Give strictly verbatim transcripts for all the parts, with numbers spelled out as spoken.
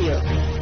رادیو.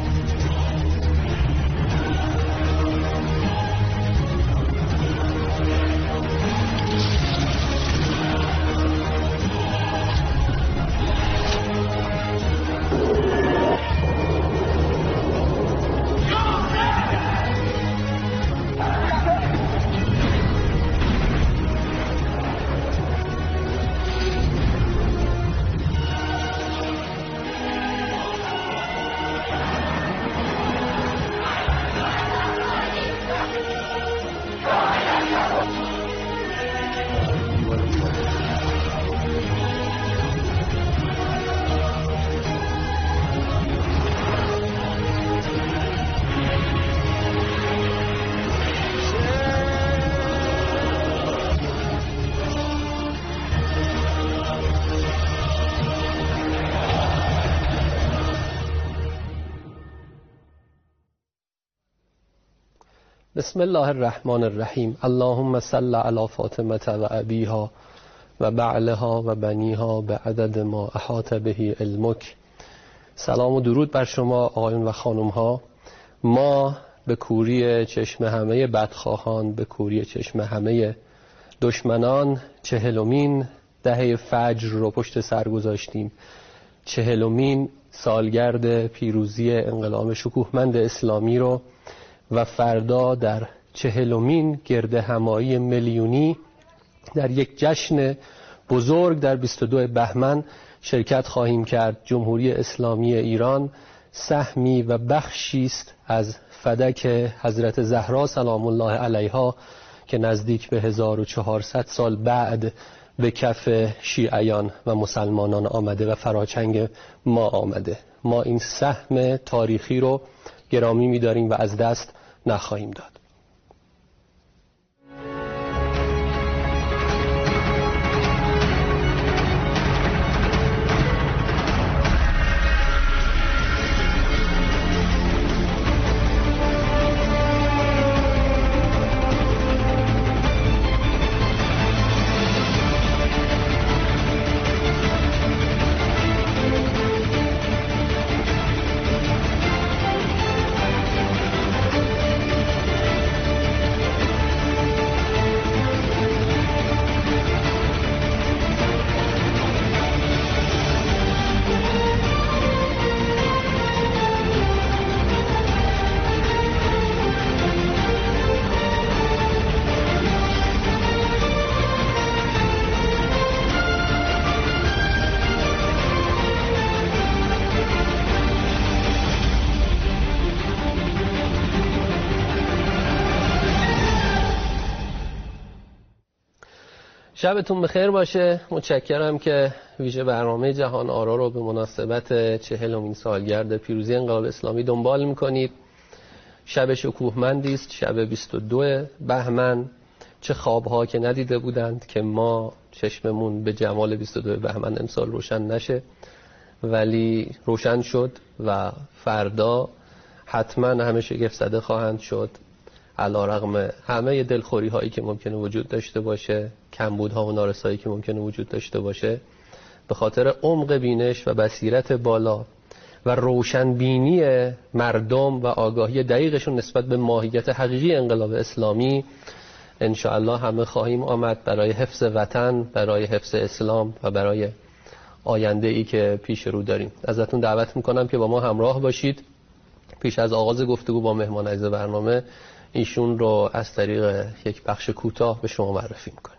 بسم الله الرحمن الرحیم. اللهم صل علی فاطمه و ابیها و بعلها و بنیها به عدد ما احاط به علمک. سلام و درود بر شما آقایون و خانم ها. ما به کوری چشم همه بدخواهان، به کوری چشم همه دشمنان، چهلمین دهه فجر رو پشت سر گذاشتیم. چهلمین سالگرد پیروزی انقلاب شکوهمند اسلامی رو و فردا در چهلمین گرد همایی میلیونی در یک جشن بزرگ در بیست و دو بهمن شرکت خواهیم کرد. جمهوری اسلامی ایران سهمی و بخشی است از فدک حضرت زهرا سلام الله علیها که نزدیک به هزار و چهارصد سال بعد به کف شیعیان و مسلمانان آمده و فراچنگ ما آمده. ما این سهم تاریخی رو گرامی می‌داریم و از دست نخواهیم داد. شبتون بخیر باشه. متشکرم که ویژه برنامه جهان آرا رو به مناسبت چهلمین سالگرد پیروزی انقلاب اسلامی دنبال میکنید. شب شکوهمندی است، شب بیست و دو بهمن. چه خوابها که ندیده بودند که ما چشممون به جمال بیست و دو بهمن امسال روشن نشه، ولی روشن شد و فردا حتما همه شگفت زده خواهند شد. علی‌رغم همه دلخوری هایی که ممکنه وجود داشته باشه، کمبودها و نارسایی که ممکنه وجود داشته باشه، به خاطر عمق بینش و بصیرت بالا و روشنبینی مردم و آگاهی دقیقشون نسبت به ماهیت حقیقی انقلاب اسلامی، انشاءالله همه خواهیم آمد برای حفظ وطن، برای حفظ اسلام و برای آینده ای که پیش رو داریم. ازتون دعوت میکنم که با ما همراه باشید. پیش از آغاز گفتگو با مهمان عزیز برنامه، ایشون رو از طریق یک بخش کوتاه به شما معرفی میکنیم.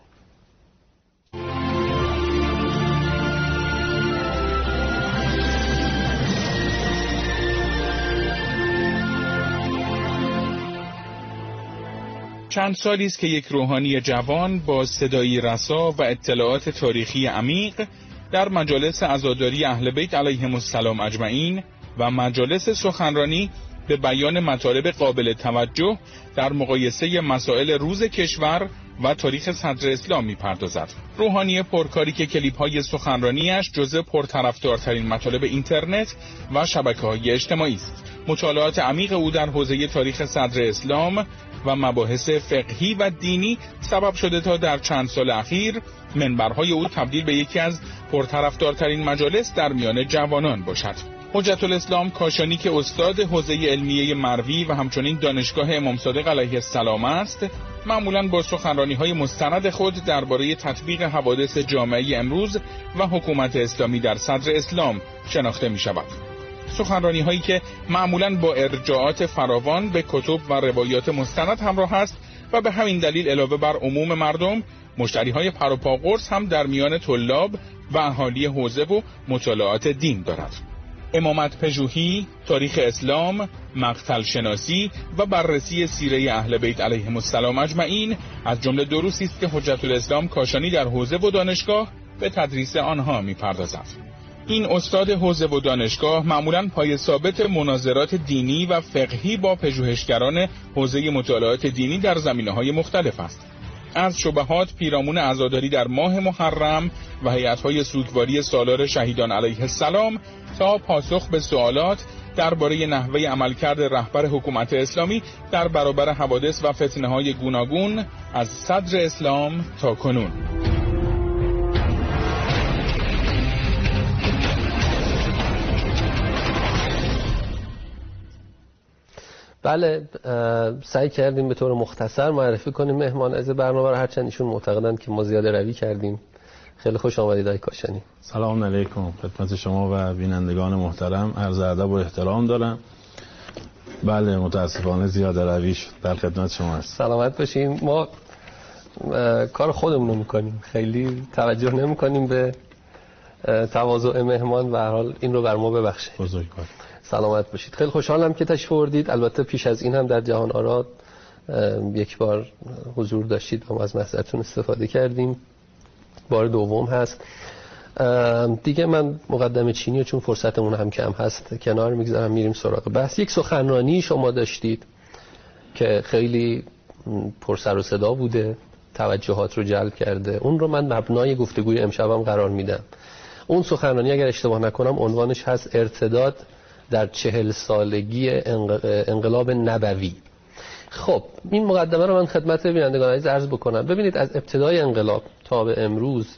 چند سالی است که یک روحانی جوان با صدایی رسا و اطلاعات تاریخی عمیق در مجالس عزاداری اهل بیت علیهم السلام اجمعین و مجالس سخنرانی به بیان مطالب قابل توجه در مقایسه مسائل روز کشور و تاریخ صدر اسلام می‌پردازد. روحانی پرکاری که کلیپ‌های سخنرانیش جزء پرطرفدارترین مطالب اینترنت و شبکه‌های اجتماعی است. مطالعات عمیق او در حوزه تاریخ صدر اسلام و مباحث فقهی و دینی سبب شده تا در چند سال اخیر منبرهای او تبدیل به یکی از پرطرفدارترین مجالس در میان جوانان باشد. حجت الاسلام کاشانی که استاد حوزه علمیه مروی و همچنین دانشگاه امام صادق علیه السلام است، معمولاً با سخنرانی‌های مستند خود درباره تطبیق حوادث جامعه امروز و حکومت اسلامی در صدر اسلام شناخته می‌شود. سخنرانی‌هایی که معمولاً با ارجاعات فراوان به کتب و روایات مستند همراه است و به همین دلیل علاوه بر عموم مردم، مشتری‌های پر و پا قرص هم در میان طلاب و اهالی حوزه و مطالعات دین دارد. امامت پژوهی، تاریخ اسلام، مقتل شناسی و بررسی سیره اهل بیت علیهم السلام اجمعین از جمله دروسی است که حجت الاسلام کاشانی در حوزه و دانشگاه به تدریس آنها می‌پردازد. این استاد حوزه و دانشگاه معمولاً پای ثابت مناظرات دینی و فقهی با پژوهشگران حوزه مطالعات دینی در زمینه‌های مختلف است. از شبهات پیرامون عزاداری در ماه محرم و هیئت‌های سوگواری سالار شهیدان علیه السلام تا پاسخ به سوالات درباره نحوه عملکرد رهبر حکومت اسلامی در برابر حوادث و فتنه‌های گوناگون از صدر اسلام تا کنون. بله، سعی کردیم به طور مختصر معرفی کنیم مهمان از برنامه رو، هرچند ایشون معتقدن که ما زیاده روی کردیم. خیلی خوش آمدید آقای کاشانی. سلام علیکم خدمت شما و بینندگان محترم، عرض ادب و احترام دارم. بله متاسفانه زیاده رویش در خدمت شما است. سلامت باشین. ما کار خودمون رو میکنیم، خیلی توجه نمیکنیم به تواضع مهمان و هر حال این رو بر ما ببخشید. بزرگوار. سلامت باشید. خیلی خوشحالم که تشریف آوردید. البته پیش از این هم در جهان آرا یک بار حضور داشتید و ما از محضرتون استفاده کردیم. بار دوم هست. دیگه من مقدمه چینی چون فرصتمون هم کم هست کنار میگذارم، میریم سراغ بحث. یک سخنرانی شما داشتید که خیلی پر سر و صدا بوده، توجهات رو جلب کرده. اون رو من مبنای گفتگوی امشبم قرار میدم. اون سخنرانی اگر اشتباه نکنم عنوانش هست ارتداد در چهل سالگی انقلاب نبوی. خب این مقدمه رو من خدمت بینندگان عزیز عرض بکنم. ببینید از ابتدای انقلاب تا به امروز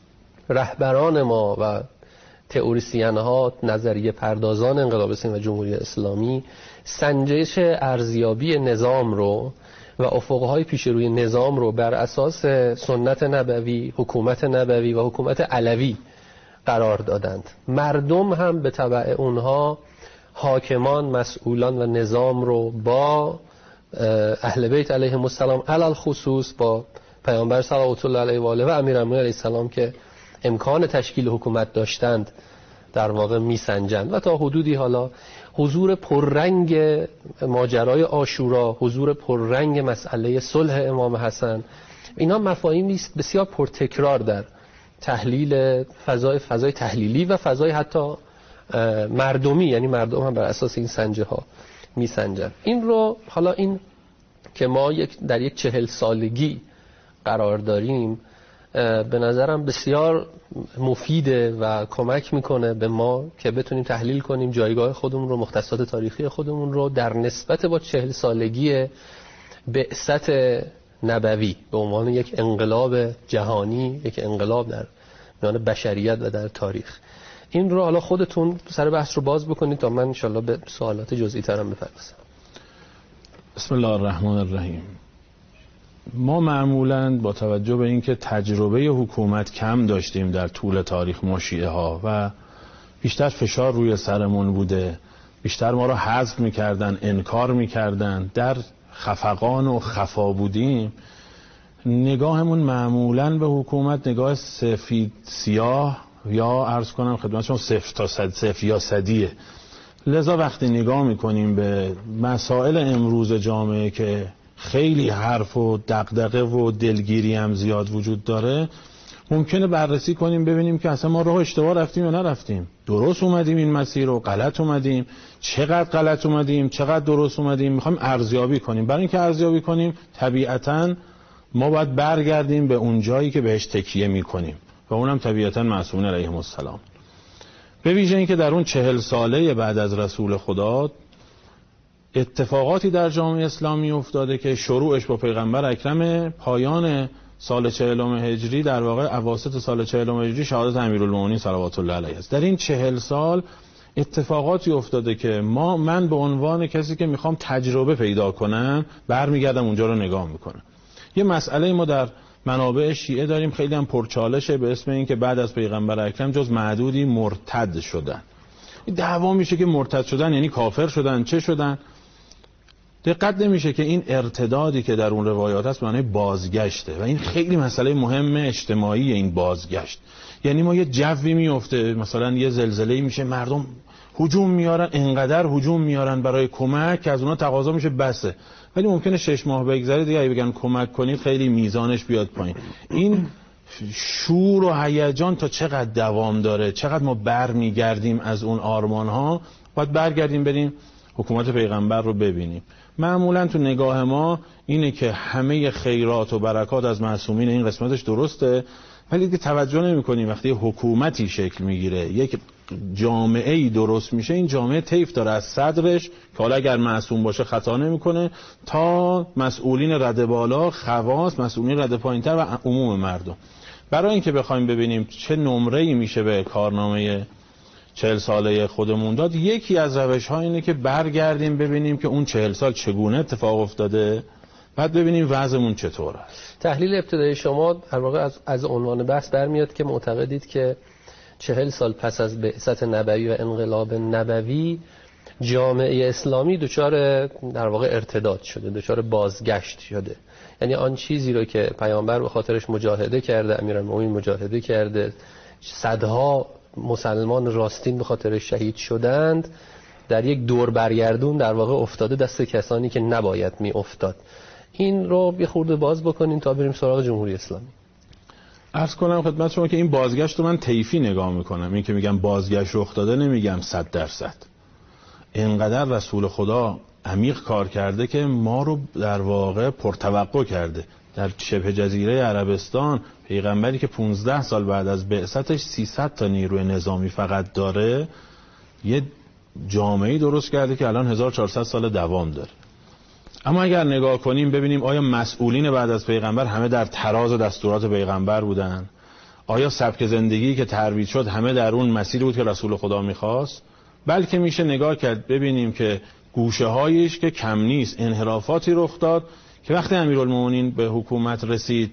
رهبران ما و تئوریسین ها، نظریه پردازان انقلاب اسلامی و جمهوری اسلامی سنجش ارزیابی نظام رو و افقهای پیش روی نظام رو بر اساس سنت نبوی، حکومت نبوی و حکومت علوی قرار دادند. مردم هم به تبع اونها حاکمان، مسئولان و نظام رو با اهل بیت علیهم السلام علل خصوص با پیامبر صلوات الله علیه و آله و امیرالمومنین علیه السلام که امکان تشکیل حکومت داشتند در واقع میسنجند و تا حدودی حالا حضور پررنگ ماجرای عاشورا، حضور پررنگ مسئله صلح امام حسن، اینا مفاهیمی است بسیار پرتکرار در تحلیل فضای فضای تحلیلی و فضای حتی مردمی، یعنی مردم هم بر اساس این سنجه ها میسنجن. این رو حالا این که ما یک در یک چهل سالگی قرار داریم به نظرم بسیار مفیده و کمک میکنه به ما که بتونیم تحلیل کنیم جایگاه خودمون رو، مختصات تاریخی خودمون رو در نسبت با چهل سالگی بعثت نبوی به عنوان یک انقلاب جهانی، یک انقلاب در میان بشریت و در تاریخ. این رو حالا خودتون سر بحث رو باز بکنید تا من انشالله به سوالات جزئی ترم بپردازم. بسم الله الرحمن الرحیم. ما معمولاً با توجه به اینکه تجربه حکومت کم داشتیم در طول تاریخ ما شیعه ها و بیشتر فشار روی سرمون بوده، بیشتر ما رو حذف میکردن، انکار میکردن، در خفقان و خفا بودیم، نگاهمون معمولاً به حکومت نگاه سفید سیاه یا عرض کنم خدمتشون صفر تا صد صفر یا صدیه. لذا وقتی نگاه میکنیم به مسائل امروز جامعه که خیلی حرف و دغدغه و دلگیری هم زیاد وجود داره، ممکنه بررسی کنیم ببینیم که اصلا ما راه اشتباه رفتیم یا نرفتیم، درست اومدیم این مسیر رو، غلط اومدیم، چقدر غلط اومدیم، چقدر درست اومدیم. میخوایم ارزیابی کنیم. برای اینکه ارزیابی کنیم طبیعتاً ما باید برگردیم به اون جایی که بهش تکیه میکنیم و اونم طبیعتاً معصومین علیهم السلام. به ویژه اینکه در اون چهل ساله بعد از رسول خدا اتفاقاتی در جامعه اسلامی افتاده که شروعش با پیغمبر اکرم، پایان سال چهلم هجری در واقع اواسط سال چهلم هجری شهادت امیرالمومنین صلوات الله علیه است. در این چهل سال اتفاقاتی افتاده که ما من به عنوان کسی که میخوام تجربه پیدا کنم برمیگردم اونجا رو نگاه میکنم. یه مسئله ما در منابع شیعه داریم خیلی هم پرچالشه به اسم این که بعد از پیغمبر اکرم جز معدودی مرتد شدن. دعوا میشه که مرتد شدن یعنی کافر شدن، چه شدن؟ دقت نمیشه که این ارتدادی که در اون روایات هست معنی بازگشته و این خیلی مسئله مهم اجتماعی. این بازگشت یعنی ما یه جوی میفته، مثلا یه زلزله‌ای میشه، مردم هجوم میارن، انقدر هجوم میارن برای کمک که از اونا تقاضا میشه بسه، ولی ممکنه شش ماه بگذره دیگه بگن کمک کنید خیلی میزانش بیاد پایین. این شور و هیجان تا چقدر دوام داره، چقدر ما برمیگردیم از اون آرمان ها، باید برگردیم بریم حکومت پیغمبر رو ببینیم. معمولا تو نگاه ما اینه که همه خیرات و برکات از معصومین، این قسمتش درسته، ولی دیگه توجه نمی کنیم وقتی حکومتی شکل میگیره، یک جامعه ای درست میشه، این جامعه طیف داره از صدرش که حالا اگر معصوم باشه خطا نمیکنه تا مسئولین رده بالا، خواص، مسئولین رده پایینتر و عموم مردم. برای اینکه بخوایم ببینیم چه نمره‌ای میشه به کارنامه چهل ساله خودمون داد، یکی از روش‌ها اینه که برگردیم ببینیم که اون چهل سال چگونه اتفاق افتاده، بعد ببینیم وضعمون چطور است. تحلیل ابتدایی شما در واقع از از عنوان بحث برمیاد که معتقدید که چهل سال پس از بعثت نبوی و انقلاب نبوی جامعه اسلامی دچار در واقع ارتداد شده، دچار بازگشت شده. یعنی آن چیزی رو که پیامبر به خاطرش مجاهده کرده، امیرالمومنین مجاهده کرده، صدها مسلمان راستین به خاطرش شهید شدند، در یک دور برگردون در واقع افتاده دست کسانی که نباید می افتاد. این رو یه خورده باز بکنین تا بریم سراغ جمهوری اسلامی. عرض کنم خدمت شما که این بازگشت رو من طیفی نگاه میکنم. این که میگم بازگشت رخ داده نمیگم صد درصد. اینقدر رسول خدا عمیق کار کرده که ما رو در واقع پرتوقع کرده. در شبه جزیره عربستان پیغمبری که پانزده سال بعد از بعثتش سیصد تا نیروی نظامی فقط داره، یه جامعه‌ای درست کرده که الان هزار و چهارصد سال دوام داره. اما اگر نگاه کنیم ببینیم آیا مسئولین بعد از پیغمبر همه در تراز و دستورات پیغمبر بودن؟ آیا سبک زندگی که ترویج شد همه در اون مسیری بود که رسول خدا میخواست؟ بلکه میشه نگاه کرد ببینیم که گوشه هایش که کم نیست، انحرافاتی رخ داد که وقتی امیرالمومنین به حکومت رسید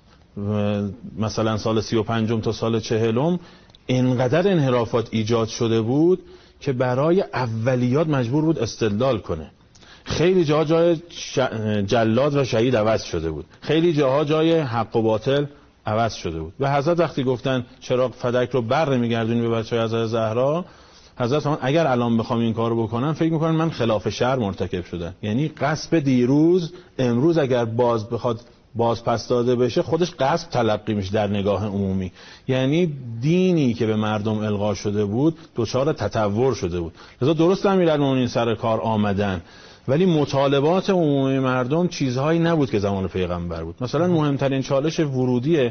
مثلا سال سی و پنجم تا سال چهلم، اینقدر انحرافات ایجاد شده بود که برای اولیات مجبور بود استدلال کنه. خیلی جاها جای جلاد و شهید عوض شده بود، خیلی جاها جای حق و باطل عوض شده بود. و حضرت وقتی گفتن چراغ فدک رو بر میگردونی به بچهای حضرت زهرا، حضرت من اگر الان بخوام این کارو بکنم فکر میکنن من خلاف شرع مرتکب شدم. یعنی غصب دیروز امروز اگر باز بخواد باز پس داده بشه خودش غصب تلقی میشه در نگاه عمومی. یعنی دینی که به مردم القا شده بود دچار تطور شده بود. لذا درست امیرالمومنین سر کار آمدن، ولی مطالبات عمومی مردم چیزهایی نبود که زمان پیغمبر بود. مثلا مهمترین چالش ورودی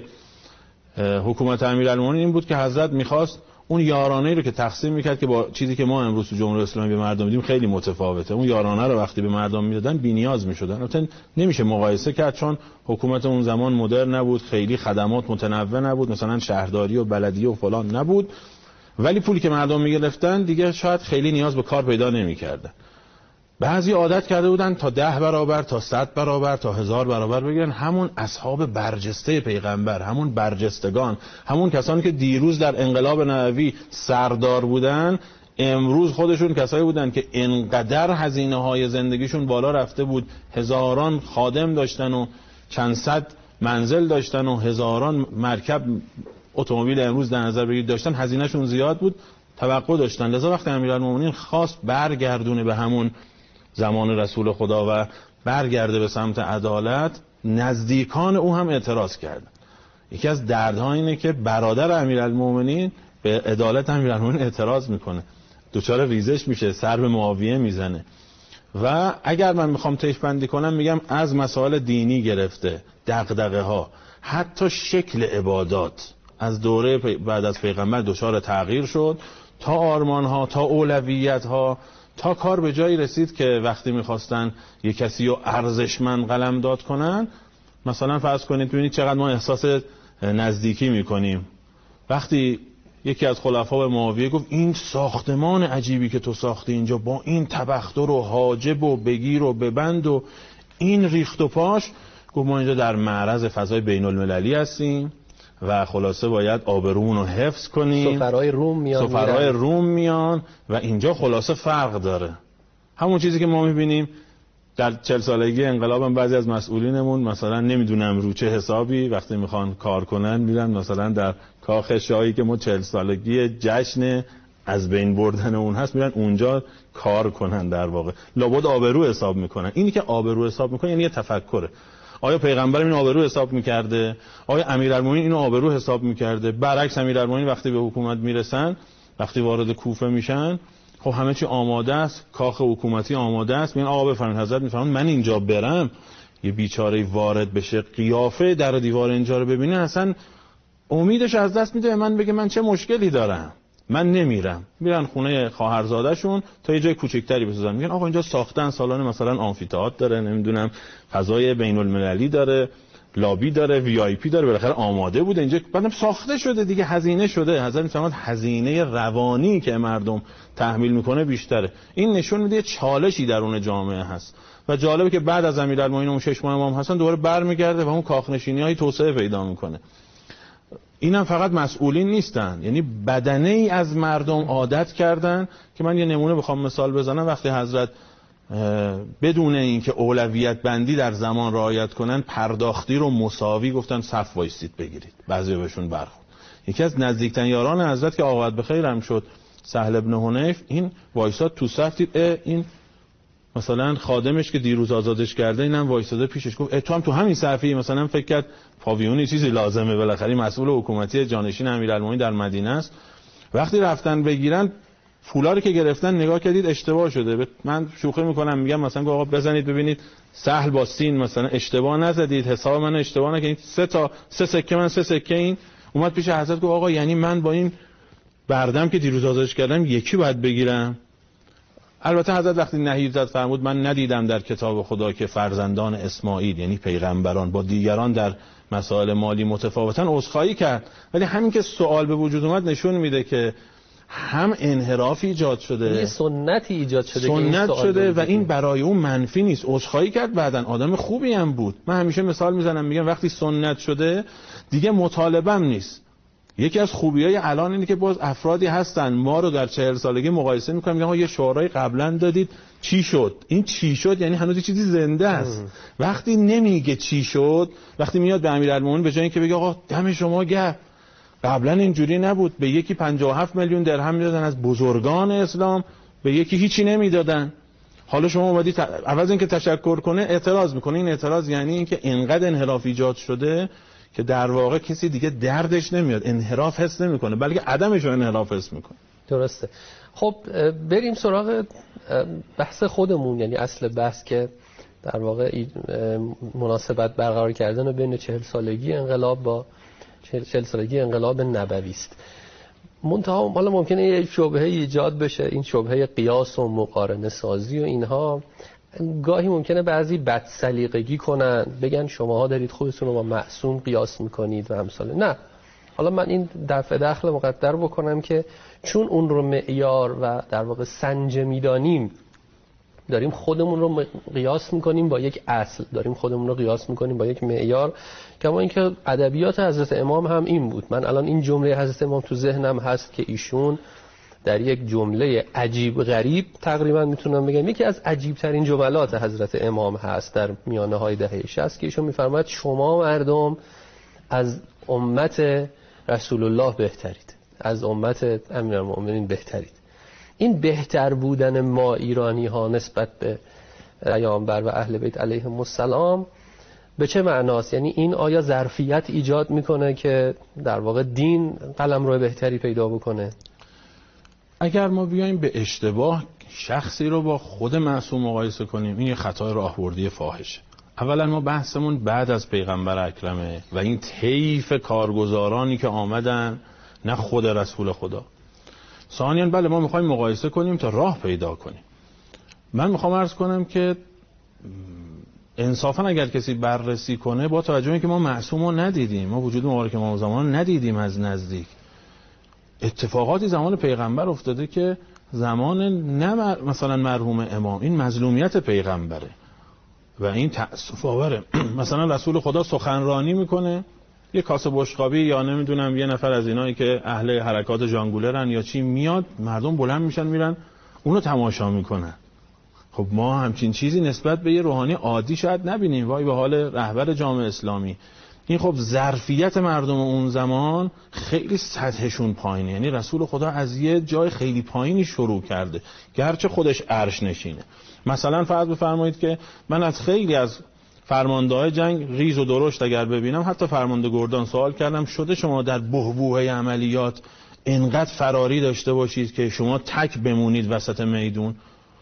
حکومت امیرالمومنین این بود که حضرت میخواست اون یارانه‌ای رو که تقسیم میکرد که با چیزی که ما امروز تو جمهوری اسلامی به مردم میدیم خیلی متفاوته. اون یارانه رو وقتی به مردم میدادن بی‌نیاز میشدن. البته نمیشه مقایسه کرد چون حکومت اون زمان مدرن نبود، خیلی خدمات متنوع نبود، مثلا شهرداری و بلدیه و فلان نبود، ولی پولی که مردم میگرفتن دیگه شاید خیلی نیاز به کار پیدا نمیکردن. بعضی عادت کرده بودن تا ده برابر، تا صد برابر، تا هزار برابر بگیرن. همون اصحاب برجسته پیغمبر، همون برجستگان، همون کسانی که دیروز در انقلاب نبوی سردار بودن، امروز خودشون کسایی بودن که انقدر هزینه های زندگیشون بالا رفته بود، هزاران خادم داشتن و چند صد منزل داشتن و هزاران مرکب اتومبیل امروز در نظر بگیرید داشتن، هزینهشون زیاد بود، توقع داشتن. لذا وقتی امیرالمومنین خواست برگردونه به همون زمان رسول خدا و برگرده به سمت عدالت، نزدیکان او هم اعتراض کردن. یکی از دردها اینه که برادر امیرالمومنین به عدالت امیرالمومنین اعتراض میکنه، دوچار ریزش میشه، سر به معاویه میزنه. و اگر من میخوام طیف بندی کنم میگم از مسائل دینی گرفته، دغدغه ها، حتی شکل عبادات از دوره بعد از پیغمبر دچار تغییر شد، تا آرمان ها، تا اولویت ها، تا کار به جایی رسید که وقتی میخواستن یک کسی رو ارزشمند قلمداد کنن، مثلا فرض کنید ببینید چقدر ما احساس نزدیکی میکنیم. وقتی یکی از خلفا به معاویه گفت این ساختمان عجیبی که تو ساختی اینجا با این تبختر و حاجب و بگیر و ببند و این ریخت و پاش، گفت ما اینجا در معرض فضای بین المللی هستیم و خلاصه باید آبرومون رو حفظ کنیم. سفرای روم میان سفرای روم میان و اینجا خلاصه فرق داره. همون چیزی که ما میبینیم در چهل سالگی انقلاب هم بعضی از مسئولینمون مثلا نمیدونم رو چه حسابی وقتی میخوان کار کنن میرن مثلا در کاخ شاهی که ما چهل سالگی جشن از بین بردن اون هست میرن اونجا کار کنن، در واقع لابد آبرو حساب میکنن. اینی که آبرو حساب میکنن یعنی یه تفکره. آیا پیغمبر این آبرو حساب میکرده؟ آیا امیرالمومنین اینو آبرو حساب میکرده؟ برعکس امیرالمومنین وقتی به حکومت میرسن، وقتی وارد کوفه میشن، خب همه چی آماده است، کاخ حکومتی آماده است، میگن آقا بفرمایید حضرت میفرمایند من اینجا برم یه بیچاره وارد بشه قیافه در دیوار اینجا رو ببینه اصلا امیدش از دست میده، من بگه من چه مشکلی دارم، من نمیرم. میرن خونه خواهرزاده‌شون تا یه جای کوچیک‌تری بسازن، میگن آقا اینجا ساختن سالن مثلا آمفی‌تئاتر داره، نمیدونم فضای بین المللی داره، لابی داره، وی آی پی داره، بالاخره آماده بوده اینجا، بعدم ساخته شده دیگه، هزینه شده. حضرت میفرماد هزینه روانی که مردم تحمیل میکنه بیشتره. این نشون میده چالشی درون جامعه هست و جالبه که بعد از امیرالمومنین اون شش ماه امام حسن دوباره برمیگرده و اون کاخنشینی‌های توسعه پیدا میکنه. اینم فقط مسئولین نیستن، یعنی بدنه ای از مردم عادت کردن که من یه نمونه بخوام مثال بزنم. وقتی حضرت بدون اینکه اولویت بندی در زمان رعایت کنن پرداختی رو مساوی گفتن صف وایسید بگیرید، بعضی بهشون برخورد. یکی از نزدیکترین یاران حضرت که عاقبت به خیر هم شد، سهل ابن حنیف، این وایساد تو صف، دید این مثلا خادمش که دیروز آزادش کرده اینم وایساده پیشش، گفت تو هم تو همین صفی؟ مثلا فکر کرد پاویونی چیزی لازمه، بالاخره مسئول حکومتی جانشین امیرالمومنین در مدینه است. وقتی رفتن بگیرن پولاری که گرفتن نگاه کردید اشتباه شده. من شوخی میکنم میگم مثلا آقا بزنید ببینید سهل با سین مثلا اشتباه نزدید، حساب من اشتباه نکنید، سه تا سه سکه من سه سکه این. اومد پیش حضرت گفت آقا یعنی من با این بردم که دیروز آزادش کردم یکی باید بگیرم؟ البته حضرت وقتی نهی زد فرمود من ندیدم در کتاب خدا که فرزندان اسماعیل یعنی پیغمبران با دیگران در مسائل مالی متفاوتن، عذرخواهی کرد. ولی همین که سوال به وجود اومد نشون میده که هم انحراف ایجاد شده، یه سنتی ایجاد شده، سنت شده و این برای اون منفی نیست. عذرخواهی کرد، بعدن آدم خوبی هم بود. من همیشه مثال میزنم میگم وقتی سنت شده دیگه مطالبم نیست. یکی از خوبیای الان اینه که باز افرادی هستن ما رو در چهل سالگی مقایسه میکنن، میگن یه شورای قبلا دادید چی شد؟ این چی شد یعنی هنوز چیزی زنده است. ام. وقتی نمیگه چی شد، وقتی میاد به امیرالمومنین به جای اینکه بگه آقا دم شما گرم قبلا اینجوری نبود، به یکی پنجاه و هفت میلیون درهم میدادن از بزرگان اسلام، به یکی هیچی نمیدادن، حالا شما اومدید عوض اینکه تشکر کنه اعتراض میکنه. این اعتراض یعنی اینکه اینقدر انحراف ایجاد شده که در واقع کسی دیگه دردش نمیاد، انحراف حس نمیکنه بلکه عدمش رو انحراف حس میکنه. درسته. خب بریم سراغ بحث خودمون، یعنی اصل بحث که در واقع مناسبت برقرار کردن بین چهل سالگی انقلاب با چهل سالگی انقلاب نبوی است. منتها حالا ممکنه یه شبهه ایجاد بشه، این شبهه قیاس و مقارنه سازی و اینها. گاهی ممکنه بعضی بد سلیقگی کنن، بگن شماها دارید خودتون رو با معصوم قیاس میکنید و همساله. نه، حالا من این دفع دخل مقدر بکنم که چون اون رو معیار و در واقع سنج میدانیم، داریم خودمون رو قیاس میکنیم با یک اصل، داریم خودمون رو قیاس میکنیم با یک معیار. کما اینکه ادبیات حضرت امام هم این بود. من الان این جمله حضرت امام تو ذهنم هست که ایشون در یک جمله عجیب غریب تقریبا میتونم بگم یکی از عجیب ترین جملات حضرت امام هست در میانه های دهه شصت که ایشون میفرماید شما مردم از امت رسول الله بهترید، از امت امیرالمومنین بهترید. این بهتر بودن ما ایرانی ها نسبت به پیامبر و اهل بیت علیهم السلام به چه معناست؟ یعنی این آیا ظرفیت ایجاد میکنه که در واقع دین قلمرو بهتری پیدا بکنه؟ اگر ما بیایم به اشتباه شخصی رو با خود معصوم مقایسه کنیم، این یه خطای راهبردی فاحشه. اولا ما بحثمون بعد از پیغمبر اکرمه و این طیف کارگزارانی که آمدن، نه خود رسول خدا. ثانیاً بله ما میخوایم مقایسه کنیم تا راه پیدا کنیم. من میخوام عرض کنم که انصافاً اگر کسی بررسی کنه با توجه به اینکه ما معصوم رو ندیدیم، ما وجود مبارک امام زمان ندیدیم از نزدیک، اتفاقاتی زمان پیغمبر افتاده که زمان نه مثلا مرحوم امام، این مظلومیت پیغمبره و این تأسف آوره. مثلا رسول خدا سخنرانی میکنه، یه کاسه بشقابی یا نمیدونم یه نفر از اینایی که اهل حرکات ژانگولرن یا چی میاد، مردم بلند میشن میرن اونو تماشا میکنن. خب ما همچین چیزی نسبت به یه روحانی عادی شاید نبینیم. وای به حال رهبر جامعه اسلامی. این خب ظرفیت مردم اون زمان خیلی سطحشون پایینه، یعنی رسول خدا از یه جای خیلی پایینی شروع کرده گرچه خودش عرش نشینه. مثلا فرض بفرمایید که من از خیلی از فرمانده‌های جنگ ریز و درشت اگر ببینم، حتی فرمانده گردان سوال کردم شده شما در بحبوحه عملیات انقدر فراری داشته باشید که شما تک بمونید وسط میدون؟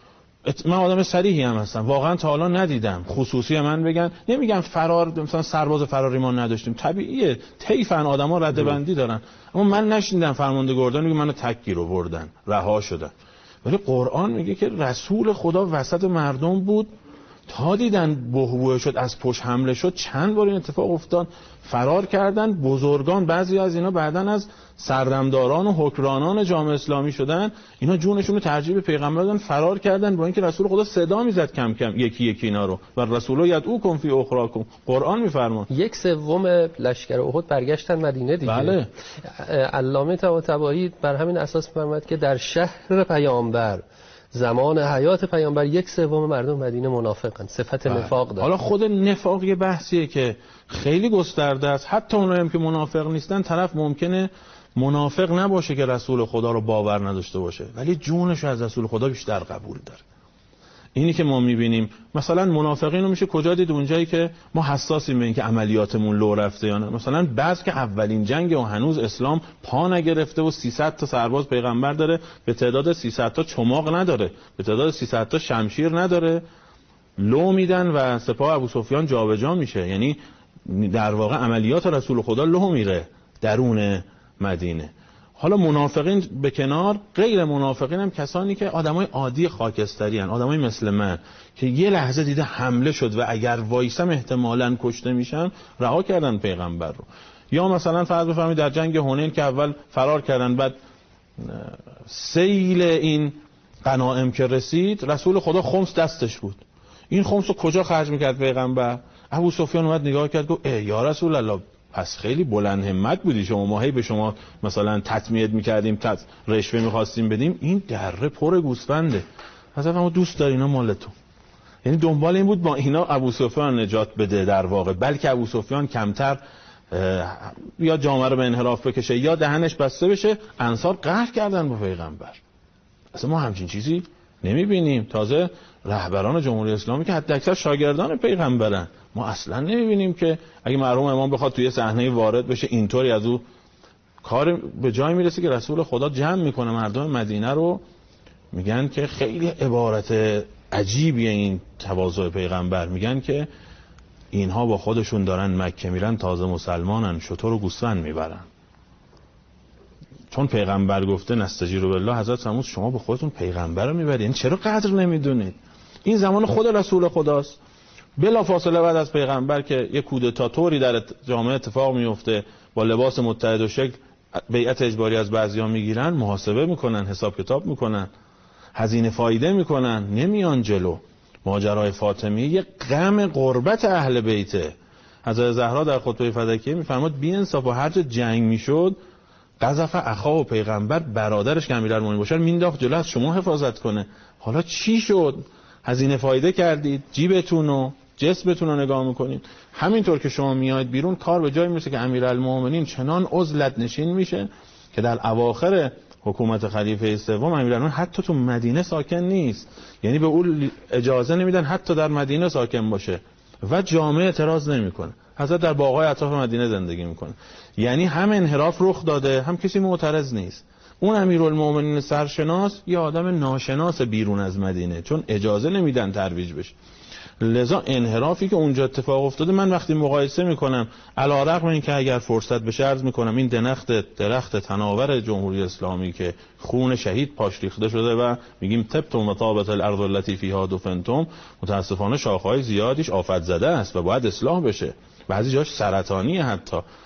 من آدم صریحی هم هستم، واقعا تا حالا ندیدم. خصوصی من بگن نمیگم فرار مثلا سرباز فراری ما نداشتیم، طبیعیه، طیفن آدما رده بندی دارن، اما من نشنیدم فرمانده گردان میگه منو تک گیر آوردن رها شدن. ولی قرآن میگه که رسول خدا وسط مردم بود تا دیدن بحبوحه شد، از پشت حمله شد، چند بار این اتفاق افتاد، فرار کردن. بزرگان بعضی از اینا بعدن از سردمداران و حکمرانان جامعه اسلامی شدن، اینا جونشون رو ترجیح به پیغمبر دادن، فرار کردن، با اینکه رسول خدا صدا میزد کم کم یکی یکی اینا رو، و رسول یدعوکم فی اخراکم، قرآن میفرماد. یک سوم لشکر احد برگشتن مدینه دیگه. بله. علامه طباطبایی بر همین اساس میفرماد که در شهر پیامبر زمان حیات پیامبر یک سوم مردم مدینه منافقن، صفت نفاق دارن. حالا خود نفاق یه بحثیه که خیلی گسترده است. حتی اونایی هم که منافق نیستن، طرف ممکنه منافق نباشه که رسول خدا رو باور نداشته باشه، ولی جونش از رسول خدا بیشتر قبول داره. اینی که ما میبینیم مثلا منافقین رو میشه کجا دید؟ اونجایی که ما حساسیم به این که عملیاتمون لو رفته یا نه. مثلا بعض که اولین جنگ و هنوز اسلام پا نگرفته و سیصد تا سرباز پیغمبر داره، به تعداد سیصد تا چماق نداره، به تعداد سیصد تا شمشیر نداره، لو میدن و سپاه ابو سفیان جابجا میشه. یعنی در واقع عملیات رسول خدا لو میره درون مدینه. حالا منافقین به کنار، غیر منافقین هم کسانی که آدمای عادی خاکستری ان، آدمای مثل من که یه لحظه دیده حمله شد و اگر وایسم احتمالاً کشته میشم، رها کردن پیغمبر رو. یا مثلا فرض بفرمایید در جنگ حنین که اول فرار کردن، بعد سیل این غنایم که رسید، رسول خدا خمس دستش بود. این خمس رو کجا خرج میکرد پیغمبر؟ ابو سفیان اومد نگاه کرد گفت ای یا رسول الله، پس خیلی بلند همت بودی شما، ما هی به شما مثلا تطمیعت میکردیم، تط... رشوه میخواستیم بدیم، این دره پر گوسفنده، مثلا ما دوست داری اینا مالتون. یعنی دنبال این بود با اینا ابو سفیان نجات بده در واقع، بلکه ابو سفیان کمتر یا جامعه رو به انحراف بکشه یا دهنش بسته بشه. انصار قهر کردن با پیغمبر. اصلا ما همچین چیزی نمیبینیم. تازه رهبران جمهوری اسلامی که حتی اکثر شاگردان پیغمبرن، ما اصلا نمیبینیم که اگه مرحوم امام بخواد توی صحنه وارد بشه اینطوری از او کار به جای میرسه که رسول خدا جمع میکنه مردم مدینه رو. میگن که خیلی عبارت عجیبیه این تواضع پیغمبر. میگن که اینها با خودشون دارن مکه میرن، تازه مسلمانن، شتر و گوسفند میبرن. چون پیغمبر گفته نستجیر بالله، حضرت فرمود شما به خودتون پیغمبر رو میبرید، این چرا قدر نمیدونید؟ این زمان خود رسول خداست. بلا فاصله بعد از پیغمبر که یک کودتاتوری در جامعه اتفاق میفته، با لباس متحد و شکل بیعت اجباری از بعضیا میگیرن، محاسبه میکنن، حساب کتاب میکنن، هزینه فایده میکنن، نمیان جلو. ماجرای فاطمی یک غم غربت اهل بیته. حضرت زهرا در خطبه فدکیه میفرماد بی انصاف، هر جا جنگ میشد قذف اخا و پیغمبر برادرش که امیرالمومنین باشه مینداخت جلو از شما حفاظت کنه. حالا چی شد؟ هزینه فایده کردید، جیبتون و جسمتون رو نگاه میکنید. همینطور که شما میاید بیرون، کار به جای میرسه که امیرالمومنین چنان عزلت نشین میشه که در اواخر حکومت خلیفه سوم امیرالمومنین حتی تو مدینه ساکن نیست. یعنی به اون اجازه نمیدن حتی در مدینه ساکن باشه و جامعه اعتراض نمیکنه. حضرت در باغ‌های اطراف مدینه زندگی میکنه. یعنی هم انحراف رخ داده، هم کسی معترض نیست. اون امیرالمومنین سرشناس یه آدم ناشناس بیرون از مدینه، چون اجازه نمیدن ترویج بشه. لذا انحرافی که اونجا اتفاق افتاده، من وقتی مقایسه میکنم، علیرغم این که اگر فرصت بشه عرض میکنم این درخت درخت تناور جمهوری اسلامی که خون شهید پاش ریخته شده و میگیم تبتم و طابت الارض التي فيها دفنتم، متاسفانه شاخه‌های زیادیش آفت زده است و باید اصلاح بشه. بعضی جاش سرطانیه حتی.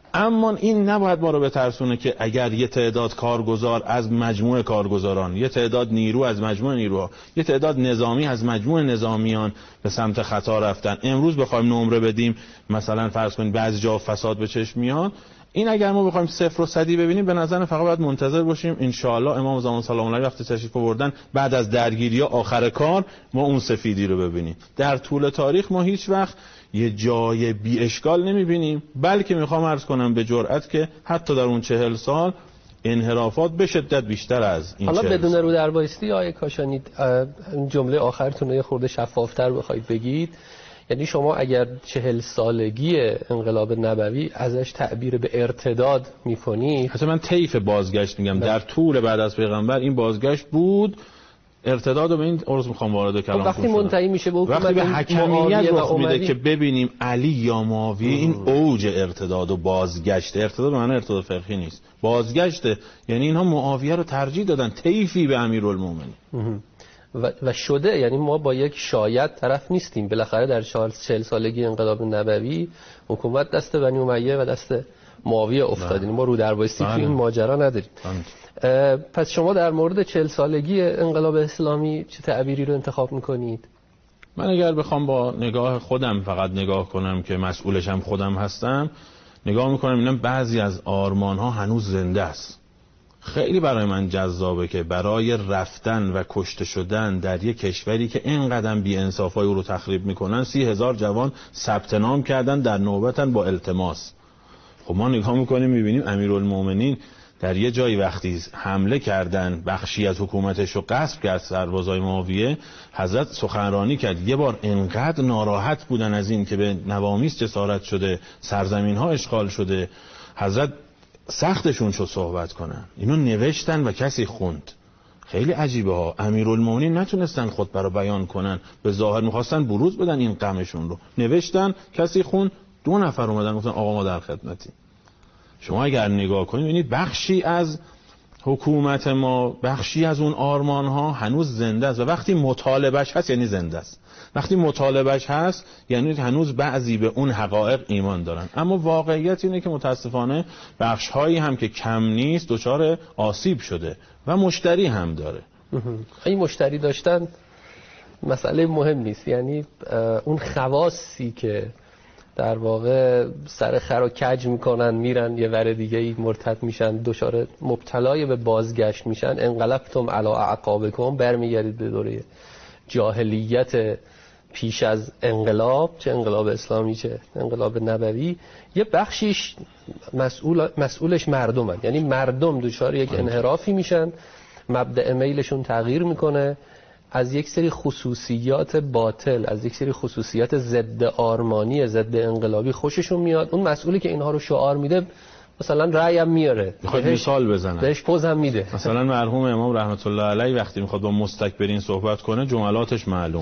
اما این نباید ما رو بترسونه که اگر یه تعداد کارگزار از مجموع کارگزاران، یه تعداد نیرو از مجموع نیروها، یه تعداد نظامی از مجموع نظامیان به سمت خطا رفتن، امروز بخوایم نمره بدیم مثلا فرض کنید بعضی جا فساد به چشم میاد، این اگر ما بخوایم صفر و صدی ببینیم به نظر فقط باید منتظر باشیم ان شاء الله امام زمان سلام علیه وقتی تشریف آوردن بعد از درگیری‌ها آخر کار ما اون سفیدی رو ببینیم. در طول تاریخ ما هیچ وقت یه جای بی اشکال نمیبینیم، بلکه میخوام عرض کنم به جرئت که حتی در اون چهل سال انحرافات به شدت بیشتر از این. حالا بدون رو در بایستی آیه کاشانی جمله آخرتون یه خورده شفافتر بخواید بگید، یعنی شما اگر چهل سالگی انقلاب نبوی ازش تعبیر به ارتداد میکنید، حتی من طیف بازگشت میگم در طول بعد از پیغمبر این بازگشت بود، ارتداد رو به این عرض میخوام وارد کلام وقتی منتهی میشه به وقتی به حکمیت رخ میده که ببینیم علی یا معاویه، این اوج ارتداد و بازگشت. ارتداد به معنی ارتداد فقهی نیست، بازگشته، یعنی اینها معاویه رو ترجیح دادن طیفی به امیرالمومنین و, و شده. یعنی ما با یک شاید طرف نیستیم، بالاخره در چهل سالگی انقلاب نبوی حکومت دست بنی امیه و دست معاویه افتادیم، ما رو در بایستی توی این ماجرا نداریم. پس شما در مورد چهل سالگی انقلاب اسلامی چه تعبیری رو انتخاب میکنید؟ من اگر بخوام با نگاه خودم فقط نگاه کنم که مسئولش هم خودم هستم، نگاه میکنم اینم بعضی از آرمان ها هنوز زنده است. خیلی برای من جذابه که برای رفتن و کشته شدن در یک کشوری که اینقدر بی انصافای او رو تخریب میکنن سی هزار جوان ثبت نام کردن در نوبتن با التماس. خب ما نگاه میکنیم میبینیم امیرالمومنین در یه جایی وقتی حمله کردن بخشی از حکومتش رو غصب کرد سربازای معاویه، حضرت سخنرانی کرد. یه بار انقدر ناراحت بودن از این که به نوامیس جسارت شده، سرزمین ها اشغال شده، حضرت سختشون شد صحبت کنن. اینو نوشتن و کسی خوند. خیلی عجیبه ها، امیرالمومنین نتونستن خود برا بیان کنن، به ظاهر میخواستن بروز بدن این غمشون رو، نوشتن کسی خوند، دو نفر اومدن گفتن آقا ما در خدمتی. شما اگر نگاه کنید ببینید بخشی از حکومت ما، بخشی از اون آرمان ها هنوز زنده است و وقتی مطالبهش هست یعنی زنده است. وقتی مطالبهش هست یعنی هنوز بعضی به اون حقایق ایمان دارن. اما واقعیت اینه که متاسفانه بخش هایی هم که کم نیست دچار آسیب شده و مشتری هم داره. این مشتری داشتن مسئله مهم نیست، یعنی اون خواصی که در واقع سر خر و کج میکنن میرن یه ور دیگه ای مرتد میشن، دچار مبتلای به بازگشت میشن. انقلبتم علی اعقابکم، برمیگردید به دوره جاهلیت پیش از انقلاب، چه انقلاب اسلامی چه انقلاب نبوی. یه بخشیش مسئول مسئولش مردمن، یعنی مردم دچار یک انحرافی میشن، مبدأ میلشون تغییر میکنه، از یک سری خصوصیات باطل، از یک سری خصوصیات ضد آرمانی، ضد انقلابی خوششون میاد. اون مسئولی که اینها رو شعار میده مثلا رأی هم میاره، میخواد مثال بزنه، بهش پوز هم میده. مثلا مرحوم امام رحمت الله علیه وقتی میخواد با مستکبرین صحبت کنه جملاتش معلومه،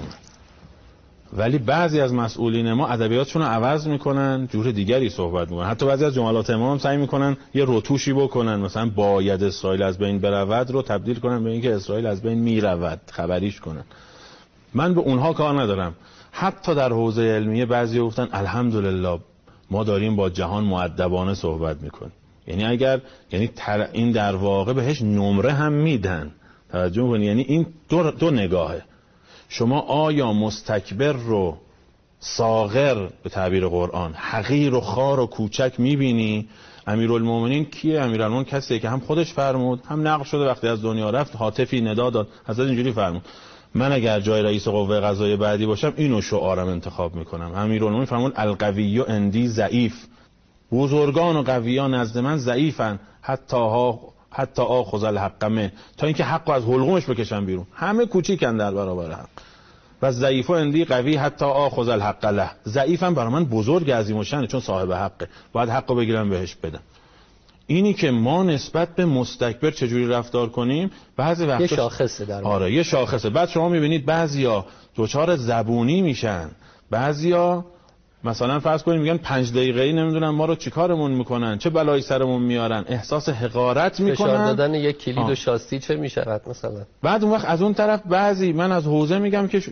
ولی بعضی از مسئولین ما ادبیاتشون رو عوض میکنن، جور دیگری صحبت میکنن. حتی بعضی از جملات امام هم سعی میکنن یه رتوشی بکنن، مثلا باید اسرائیل از بین برود رو تبدیل کنن به اینکه اسرائیل از بین میرود، خبریش کنن. من به اونها کار ندارم. حتی در حوزه علمیه بعضی گفتن الحمدلله ما داریم با جهان مؤدبانه صحبت میکنیم. یعنی اگر یعنی تر... این در واقع بهش نمره هم میدن. توجه کنید، یعنی این دو, دو نگاهه. شما آیا مستکبر رو صاغر به تعبیر قرآن، حقیر و خار و کوچک میبینی؟ امیرالمومنین کیه؟ امیرالمومنین کسیه که هم خودش فرمود، هم نقل شده وقتی از دنیا رفت هاتفی ندا داد، حضرت اینجوری فرمود من اگر جای رئیس قوه قضاییه بعدی باشم اینو شعارم انتخاب میکنم. امیرالمومنین فرمود القوی اندی ضعیف، بزرگان و قویان نزد من ضعیفن، حتی ها حتی آخذ الحق منه، تا اینکه حقو از حلقومش بکشن بیرون. همه کوچیکن در برابر حق. و ضعیف و اندی قوی حتی آخذ الحق له، ضعیفم برای من بزرگ عظیم الشأنه چون صاحب حقه، باید حقو بگیرم بهش بدم. اینی که ما نسبت به مستکبر چجوری رفتار کنیم بعضی وقتا یه شاخصه در واقع. آره یه شاخصه. بعد شما میبینید بعضیا دچار زبونی میشن، بعضیا مثلا فرض کنیم میگن پنج دقیقه‌ای نمیدونم ما رو چیکارمون میکنن، چه بلایی سرمون میارن، احساس حقارت میکنن. فشار دادن یک کلید و شاستی چه میشود مثلا. بعد اون وقت از اون طرف بعضی، من از حوزه میگم که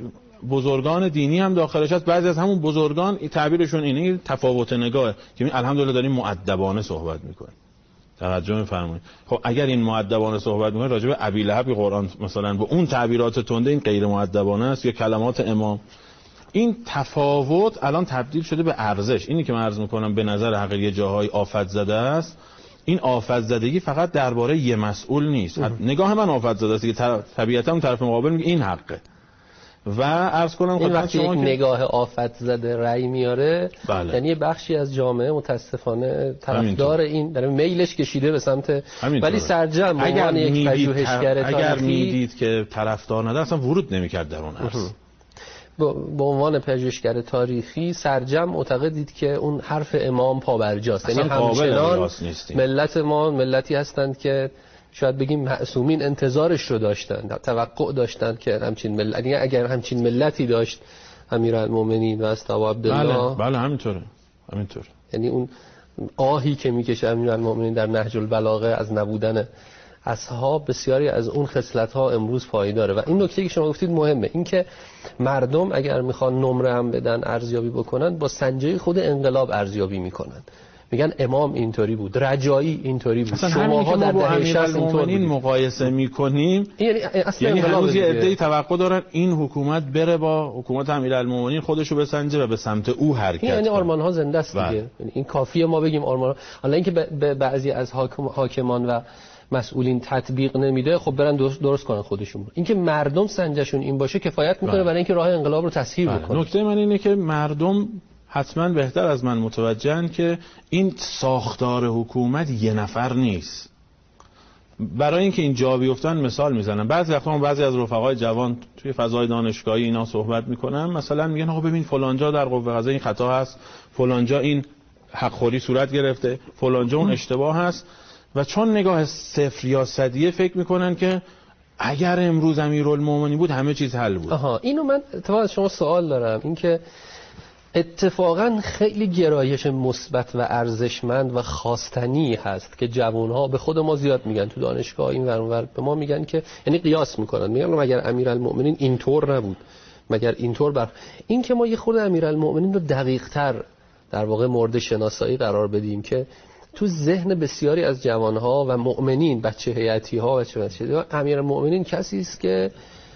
بزرگان دینی هم داخلش هست. بعضی از همون بزرگان تعبیرشون اینه، تفاوت نگاهه که الحمدلله داریم مؤدبانه صحبت میکنیم. توجه می‌فرمایید. خب اگر این مؤدبانه صحبت می‌کنه راجع به ابی لهب قرآن مثلا با اون تعبیرات تنده این غیر مؤدبانه است، یا کلمات امام، این تفاوت الان تبدیل شده به ارزش. اینی که من عرض می‌کنم به نظر حقیقی یه جاهای آفت زده است، این آفت زدگی فقط درباره یه مسئول نیست. نگاه من آفت زده است که طبیعتاً اون طرف مقابل میگه این حقه. و عرض کنم این وقتی یک نگاه آفت زده رأی میاره، بله. یعنی یه بخشی از جامعه متاسفانه طرفدار این داره، میلش کشیده به سمت، ولی سرجم به عنوان یک پژوهشگر تاریخی اگر میدید که طرفدار نداره اصلا ورود نمی‌کرد در اون عرصه. به عنوان پژوهشگر تاریخی سرجم معتقدید که اون حرف امام پابرجاست، یعنی همچنان ملت ما ملتی هستند که شاید بگیم معصومین انتظارش رو داشتن، توقع داشتن که همچین ملت، اگر همچین ملتی داشت امیرالمومنین و اصحاب عبدالله. بله بله همینطوره همینطوره. یعنی اون آهی که میکشه امیرالمومنین در نهج البلاغه از نبودن اصحاب، بسیاری از اون خصلت‌ها امروز پایداره. و این نکته که شما گفتید مهمه، این که مردم اگر میخوان نمره هم بدن، ارزیابی بکنن، با سنجه خود انقلاب ارزیابی میکنن. میگن امام اینطوری بود، رجایی اینطوری بود، شماها در دهه شصت اینطوری مقایسه میکنیم. یعنی یعنی هنوز یه عده‌ای توقع دارن این حکومت بره با حکومت امیرالمومنین خودشو بسنجه و به سمت او حرکت کنه. یعنی آرمان‌ها زنده است دیگه. یعنی این کافیه ما بگیم آرمان. حالا اینکه به بعضی از حاکم، حاکمان و مسئولین تطبیق نمیده، خب برن درست, درست کنن خودشون. اینکه مردم سنجشون این باشه کفایت میکنه برای اینکه راه انقلاب رو تسهیل بکنه. نکته من اینه که مردم حتما بهتر از من متوجهن که این ساختار حکومت یه نفر نیست. برای اینکه این جا بیفتن مثال میزنم. بعضی وقتا بعضی از رفقای جوان توی فضای دانشگاهی اینا صحبت میکنن، مثلا میگن آقا ببین فلانجا در قوه قضاییه این خطا هست، فلانجا این حقخوری صورت گرفته، فلانجا اون اشتباه هست. و چون نگاه صفر یا صدیه فکر میکنن که اگر امروز امیرالمومنین بود همه چیز حل بود. آها، اینو من اتفاقا شما سوال دارم، این که اتفاقا خیلی گرایش مثبت و ارزشمند و خواستنی هست که جوانها به خود ما زیاد میگن تو دانشگاه این ور اون ور، به ما میگن که یعنی قیاس میکنن، میگن مگر امیرالمومنین اینطور نبود، مگر اینطور بر این که ما یه خورده امیرالمومنین رو دقیق‌تر در واقع مورد شناسایی قرار بدیم که تو ذهن بسیاری از جوانها و مؤمنین، بچه هیئتی‌ها و چه بچه امیرالمومنین کسی است که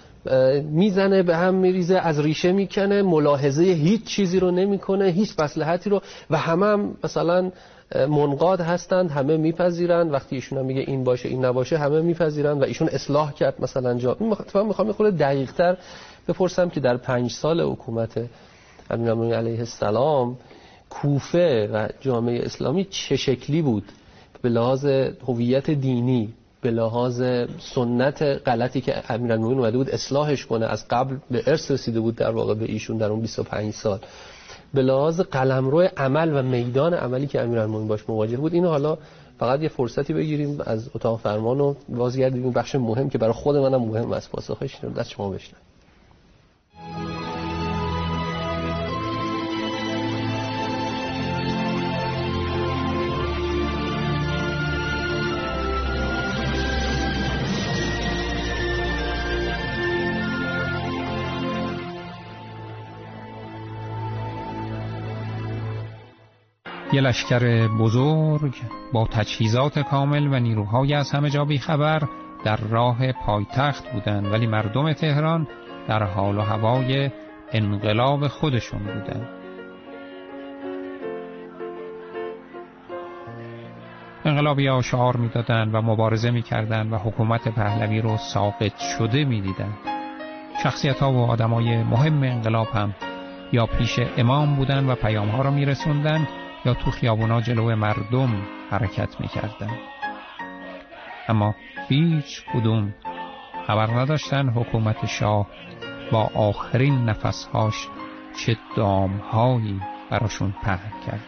میزنه به هم میریزه، از ریشه میکنه، ملاحظه هیچ چیزی رو نمیکنه، هیچ مصلحتی رو، و همه هم مثلا منقاد هستند، همه میپذیرن وقتی ایشون هم میگه این باشه این نباشه همه میپذیرن و ایشون اصلاح کرد مثلا جا. من میخوام یه خورده دقیق‌تر بپرسم که در پنج سال حکومت امیرالمومنین علیه السلام کوفه و جامعه اسلامی چه شکلی بود به لحاظ هویت دینی، به لحاظ سنت غلطی که امیرالمومنین اومده بود اصلاحش کنه، از قبل به ارث رسیده بود در واقع به ایشون در اون بیست و پنج سال، به لحاظ قلمرو عمل و میدان عملی که امیرالمومنین باش مواجه بود. اینو حالا فقط یه فرصتی بگیریم از اتاق فرمان و بازگردیم بخش مهم که برای خود منم مهم است، پاسخش رو دست شما بشنویم. یه لشکر بزرگ با تجهیزات کامل و نیروهای از همه جا بیخبر در راه پایتخت بودند، ولی مردم تهران در حال و هوای انقلاب خودشون بودند. انقلابی‌ها شعار می‌دادند و مبارزه می‌کردند و حکومت پهلوی رو ساقط شده می‌دیدند. شخصیت‌ها و آدمای مهم انقلاب هم یا پیش امام بودند و پیام‌ها رو می‌رسوندند یا تو خیابونا جلو مردم حرکت می‌کردند. اما هیچ کدوم خبر نداشتن حکومت شاه با آخرین نفسهاش چه دام‌هایی براشون پهن کرد.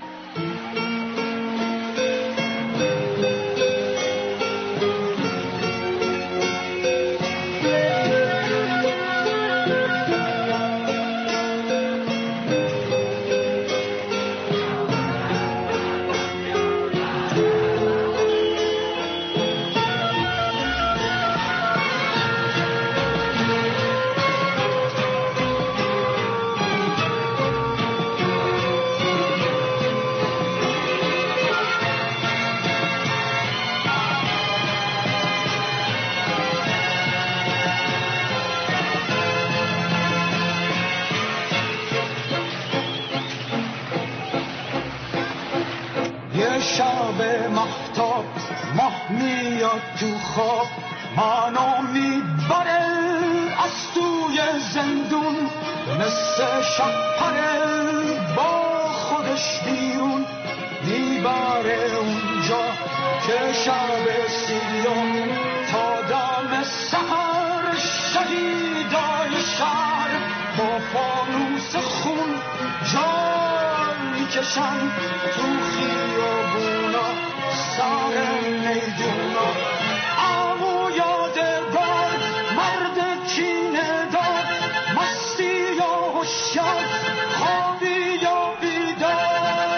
ماه میاد تو خواب منو میبره از توی زندون مثل شپره با خودش بیرون میبره اونجا که شب سیاه تا دم سحر شهیدای شهر با فانوس خون جان میکشن تو خیابونا سر میدونا امو یادگار مرد کینه دار مستی یا هوشیار خوابی یا بیدار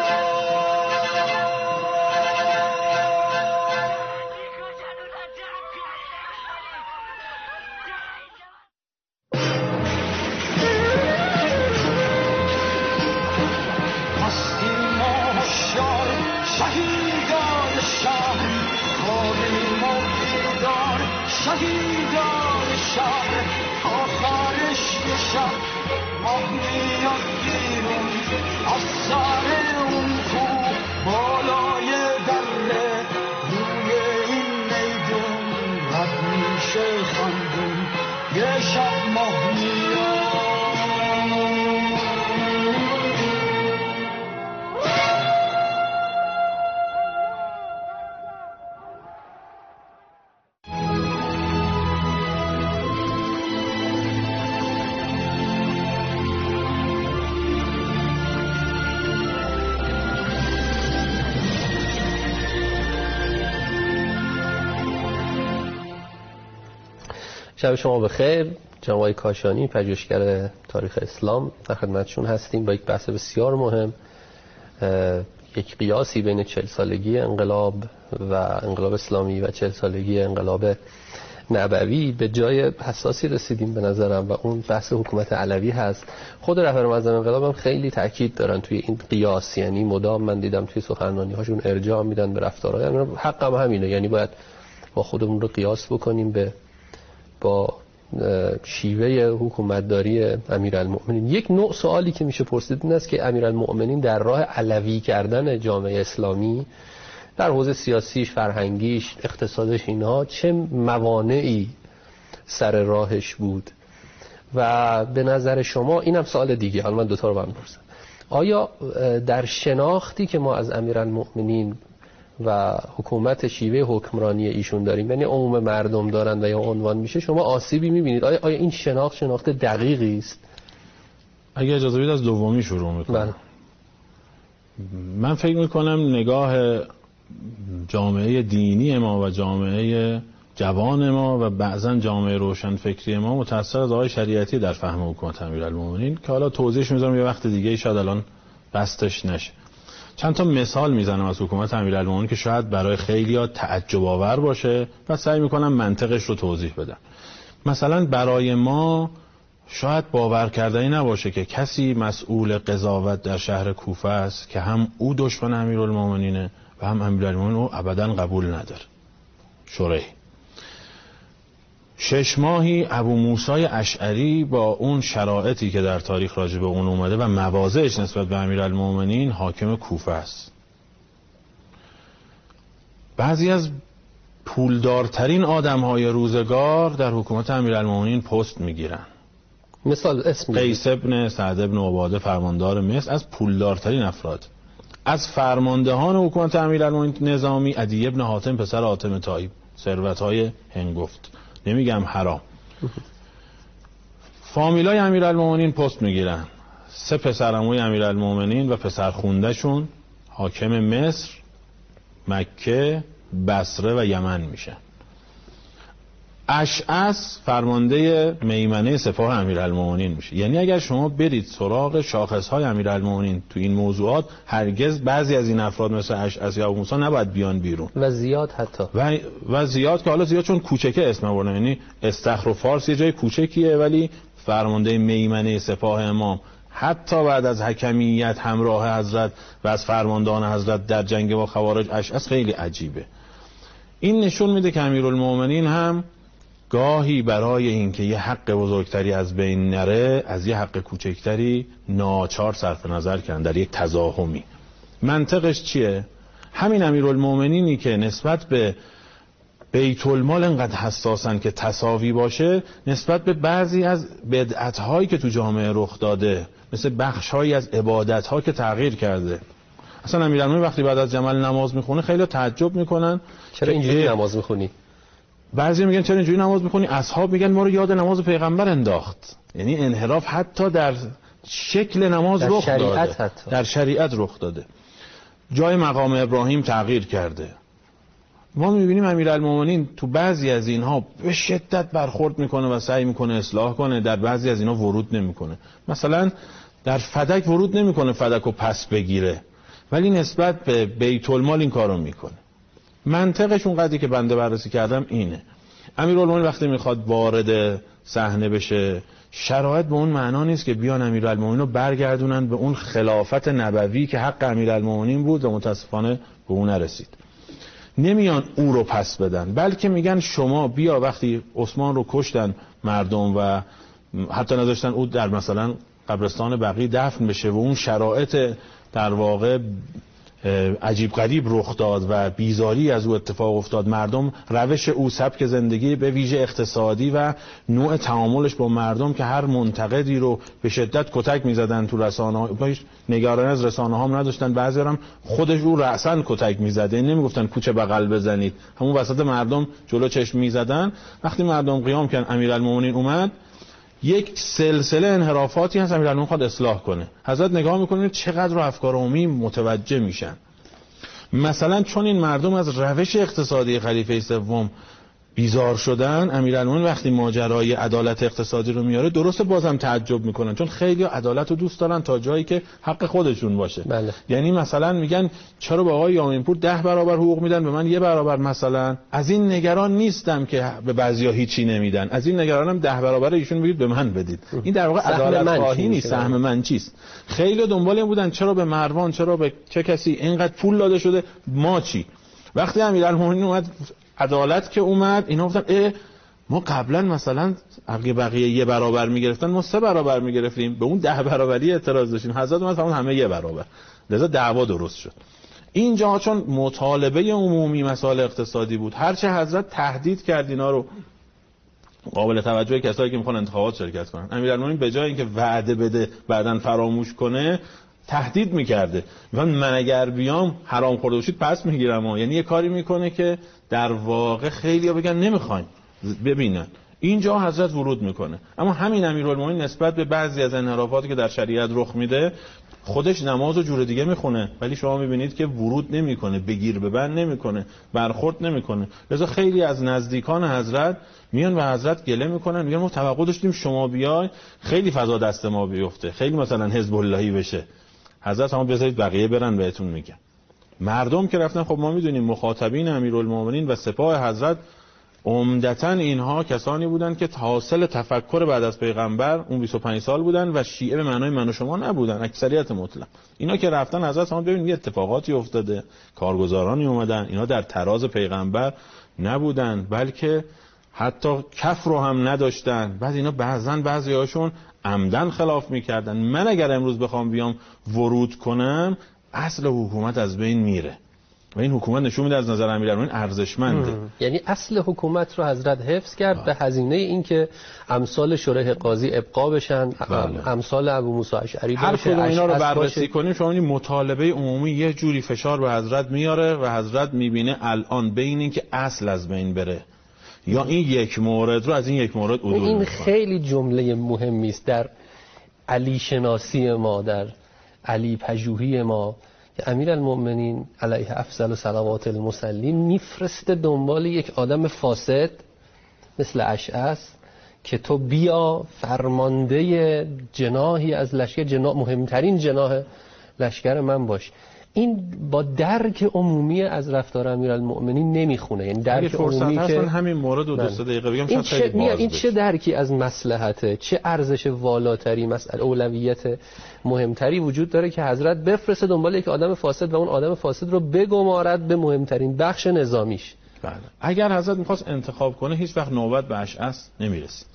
شهیدان شهر آخرش یه شب ماه میاد بیرون از سر اون کو بالای دله روی این میدون رد میشه خندون یه شب ماه میاد شب شما بخیر. جناب آقای کاشانی، پژوهشگر تاریخ اسلام، در خدمتشون هستیم با یک بحث بسیار مهم، یک قیاسی بین چهل سالگی انقلاب و انقلاب اسلامی و چهل سالگی انقلاب نبوی. به جای حساسی رسیدیم به نظرم و اون بحث حکومت علوی هست. خود رهبر معظم انقلاب هم خیلی تاکید دارن توی این قیاس، یعنی مدام من دیدم توی سخنرانی هاشون ارجاع میدن به رفتارها، یعنی حق هم همینه، یعنی باید با خودمون رو قیاس بکنیم به با شیوه حکومتداری امیرالمؤمنین. یک نوع سوالی که میشه پرسید این است که امیرالمؤمنین در راه علوی کردن جامعه اسلامی در حوزه سیاسیش، فرهنگیش، اقتصادش، اینها چه موانعی سر راهش بود؟ و به نظر شما، اینم سوال دیگه، حالا من دوتا رو برم پرسم، آیا در شناختی که ما از امیرالمؤمنین و حکومت شیوه حکمرانی ایشون داریم، یعنی عموم مردم دارن و یا عنوان میشه، شما آسیبی میبینید؟ آیا, آیا این شناخت شناخت دقیقی است؟ اگه اجازه بدید از دومی شروع میکنم. بله. من فکر میکنم نگاه جامعه دینی ما و جامعه جوان ما و بعضا جامعه روشنفکری ما متأثر از آقای شریعتی در فهم حکومت امیرالمؤمنین که حالا توضیحش میذارم یه وقت دیگه، شاید الان بستش نشه. چند تا مثال میزنم از حکومت امیرالمؤمنین که شاید برای خیلی‌ها تعجب آور باشه و سعی میکنم منطقش رو توضیح بدم. مثلا برای ما شاید باور کردنی نباشه که کسی مسئول قضاوت در شهر کوفه است که هم او دشمن امیرالمؤمنینه و هم امیرالمؤمنین او ابداً قبول نداره. شریح شش ماهی ابو موسی اشعری با اون شرایطی که در تاریخ راجع به اون اومده و مواضعش نسبت به امیرالمؤمنین حاکم کوفه است. بعضی از پولدارترین آدم‌های روزگار در حکومت امیرالمؤمنین پست میگیرن. مثال اسم قیس ابن سعد ابن عباده فرماندار مصر از پولدارترین افراد. از فرماندهان حکومت امیرالمؤمنین نظامی عدی ابن حاتم پسر حاتم طایی، ثروت‌های هنگفت، نمیگم حرام. فامیلای امیرالمؤمنین پست میگیرن. سه پسرعموی امیرالمؤمنین و پسر خونده‌شون حاکم مصر، مکه، بصره و یمن میشن. اشعث فرمانده میمنه سپاه امیرالمؤمنین میشه. یعنی اگر شما برید سراغ شاخصهای امیرالمؤمنین تو این موضوعات، هرگز بعضی از این افراد مثل اشعث یا ابو موسی نباید بیان بیرون. و زیاد حتی و و زیاد که حالا زیاد چون کوچکه اسم آوردن، یعنی استخر و فارس یه جای کوچکیه ولی فرمانده میمنه سپاه امام حتی بعد از حکمیت همراه حضرت و از فرماندهان حضرت در جنگ با خوارج اشعث خیلی عجیبه. این نشون میده که امیرالمؤمنین هم گاهی برای اینکه یه حق بزرگتری از بین نره از یه حق کوچکتری ناچار صرف نظر کردن در یک تزاحمی. منطقش چیه؟ همین امیرالمومنینی که نسبت به بیت المال انقدر حساسن که تساوی باشه، نسبت به بعضی از بدعت‌هایی که تو جامعه رخ داده، مثل بخش‌هایی از عبادت‌ها که تغییر کرده. اصلا امیرالمومنین وقتی بعد از جمل نماز میخونه خیلی تعجب میکنن چرا اینجوری نماز میخونی؟ بعضی میگن چرا اینجوری نماز میخونی؟ اصحاب میگن ما رو یاد نماز پیغمبر انداخت. یعنی انحراف حتی در شکل نماز در رخ شریعت داده، حتی. در شریعت رخ داده. جای مقام ابراهیم تغییر کرده. ما میبینیم امیرالمومنین تو بعضی از اینها به شدت برخورد میکنه و سعی میکنه اصلاح کنه، در بعضی از اینها ورود نمیکنه. مثلا در فدک ورود نمیکنه فدکو پس بگیره، ولی نسبت به بیت المال این کارو میکنه. منطقش اون قضیه که بنده بررسی کردم اینه. امیرالمومنین وقتی میخواد وارد صحنه بشه، شرایط به اون معنا نیست که بیان امیرالمومنین رو برگردونن به اون خلافت نبوی که حق امیرالمومنین بود و متاسفانه به اون نرسید. نمیان او رو پس بدن، بلکه میگن شما بیا. وقتی عثمان رو کشتن مردم و حتی نذاشتن او در مثلا قبرستان بقیع دفن بشه و اون شرایط در واقع عجیب غریب رخ داد و بیزاری از او اتفاق افتاد، مردم روش او، سبک زندگی به ویژه اقتصادی و نوع تعاملش با مردم که هر منتقدی رو به شدت کتک میزدن تو رسانه‌ها، هیچ نگرانی از رسانه‌ها هم نداشتن، بعضی هم خودش رو رأساً کتک میزد، نمیگفتن کوچه بغل بزنید، همون وسط مردم جلو چشم میزدن. وقتی مردم قیام کردن، امیرالمومنین اومد، یک سلسله انحرافاتی هست، امیرالمومنین خواهد اصلاح کنه. حضرت نگاه میکنه چقدر افکار عمومی متوجه میشن. مثلا چون این مردم از روش اقتصادی خلیفه سوم بیزار شدن، امیرالمومنین وقتی ماجرای عدالت اقتصادی رو میاره، درست بازم تعجب میکنن، چون خیلی عدالت رو دوست دارن تا جایی که حق خودشون باشه. بله. یعنی مثلا میگن چرا به آقای یامینپور ده برابر حقوق میدن، به من یه برابر؟ مثلا از این نگران نیستم که به بعضیا هیچی نمیدن، از این نگرانم ده برابر ایشون بگید به من بدید. این در واقع عدالت خواهی نیست، سهم من چیست. خیلی دنبال این بودن چرا به مروان، چرا به چه کسی اینقدر پول داده شده، ما چی؟ وقتی امیرالمومنین اومد عدالت که اومد، اینا گفتن اه ما قبلا مثلا اگه بقیه یه برابر میگرفتن ما سه برابر میگرفتیم، به اون ده برابری اعتراض داشتیم. حضرت اومد فرمود همه یه برابر، لذا دعوا درست شد. اینجا چون مطالبه عمومی مسائل اقتصادی بود، هرچه حضرت تهدید کرد اینا رو قابل توجه کسایی که میخوان انتخابات شرکت کنن، امیرالمومنین به جای اینکه وعده بده بعدن فراموش کنه، تهدید میکرده. میگن من اگر بیام حرام خورده باشید پس میگیرم. یعنی یه کاری میکنه که در واقع خیلی‌ها بگن نمیخوایم ببینن. اینجا حضرت ورود میکنه. اما همین امیرالمومنین نسبت به بعضی از انحرافاتی که در شریعت رخ میده، خودش نمازو جور دیگه میخونه، ولی شما میبینید که ورود نمیکنه، بگیر ببند نمیکنه، برخورد نمیکنه. لذا خیلی از نزدیکان حضرت میان و حضرت گله میکنن، میگن ما توقع داشتیم شما بیای خیلی فضا دست ما بیفته، خیلی مثلا حزب اللهی بشه. حضرت هم بذارید بقیه برن بهتون میگن. مردم که رفتن، خب ما میدونیم مخاطبین امیرالمومنین و سپاه حضرت عمدتاً اینها کسانی بودند که حاصل تفکر بعد از پیغمبر اون بیست و پنج سال بودن و شیعه به معنای من و شما نبودن، اکثریت مطلق. اینا که رفتن حضرت هم ببینید یه اتفاقاتی افتاده، کارگزارانی اومدن، اینا در تراز پیغمبر نبودن، بلکه حتی کف رو هم نداشتن. بعد اینا بعضن بعضیاشون عمدن خلاف میکردن. من اگر امروز بخوام بیام ورود کنم، اصل حکومت از بین میره و این حکومت نشون میده از نظر امیرالمومنین ارزشمنده. یعنی اصل حکومت رو حضرت حفظ کرد آه. به هزینه این که امثال شریح قاضی ابقا بشن، بله. امثال ابو موسی اشعری باشه. هر کدوم اینا رو بررسی کنیم شما این مطالبه عمومی یه جوری فشار به حضرت میاره و حضرت میبینه الان بین این که اصل از بین بره یا این یک مورد رو از این یک مورد عدول این میکنه. خیلی جمله مهمی است در علی شناسی ما، در علی پژوهی ما، که امیرالمؤمنین علیه افضل و صلوات المسلمین میفرسته دنبال یک آدم فاسد مثل اشعث که تو بیا فرمانده جناحی از لشکر، جناح مهمترین جناح لشکر من باش. این با درک عمومی از رفتار امیرالمؤمنین نمیخونه. یعنی درک عمومی که همین مورد رو دو سه دقیقه بگم شاید خیلی باز بشه. این چه درکی از مصلحته، چه ارزش والاتری، مسئله اولویت مهمتری وجود داره که حضرت بفرسته دنبال یک آدم فاسد و اون آدم فاسد رو بگمارد به مهمترین بخش نظامیش. بله. اگر حضرت میخواست انتخاب کنه هیچ وقت نوبت به اشعث نمیرسید.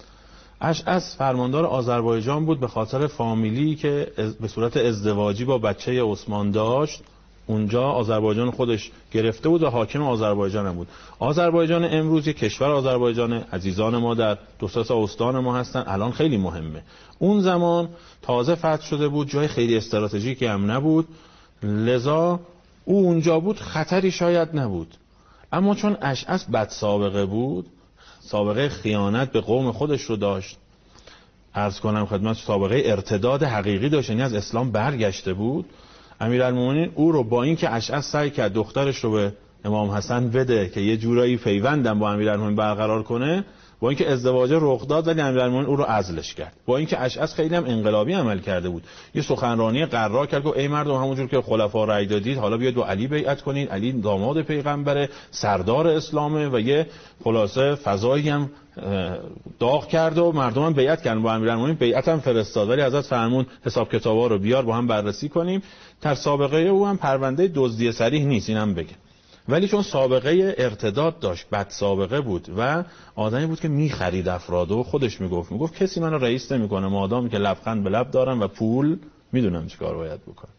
اشعث فرماندار آذربایجان بود، به خاطر فامیلی که به صورت ازدواجی با بچه عثمان داشت اونجا آذربایجان خودش گرفته بود و حاکم آذربایجان هم بود. آذربایجان امروز یک کشور آذربایجان عزیزان ما در دو سه تا استان ما هستن، الان خیلی مهمه. اون زمان تازه فتح شده بود، جای خیلی استراتژیکی هم نبود، لذا او اونجا بود خطری شاید نبود. اما چون اشعث بد سابقه بود، سابقه خیانت به قوم خودش رو داشت، عرض کنم خدمت سابقه ارتداد حقیقی داشت، یعنی از اسلام برگشته بود، امیرالمومنین او رو با اینکه اشعث سعی کرد دخترش رو به امام حسن بده که یه جورایی پیوندم با امیرالمومنین برقرار کنه، با اینکه ازدواج رخ داد ولی امیرالمومنین او رو عزلش کرد. با اینکه اشعث خیلی هم انقلابی عمل کرده بود، یه سخنرانی قرار کرد که ای مردم همونجور که خلفا رأی دادید حالا بیاید با علی بیعت کنید، علی داماد پیغمبره، سردار اسلامه، و یه خلاصه فضایی هم داغ کرد و مردم هم بیعت کردن با امیرالمومنین، بیعت هم فرستاد، ولی حضرت فرمون حساب کتابا رو بیار با هم بررسی کنیم. در سابقه او هم پرونده دزدی صریح نیست، اینم بگه، ولی چون سابقه ارتداد داشت، بد سابقه بود و آدمی بود که میخرید افراد و خودش میگفت میگفت کسی منو رئیس نمیکنه مادامی که لبخند به لب دارم و پول میدونم چیکار باید بکنم.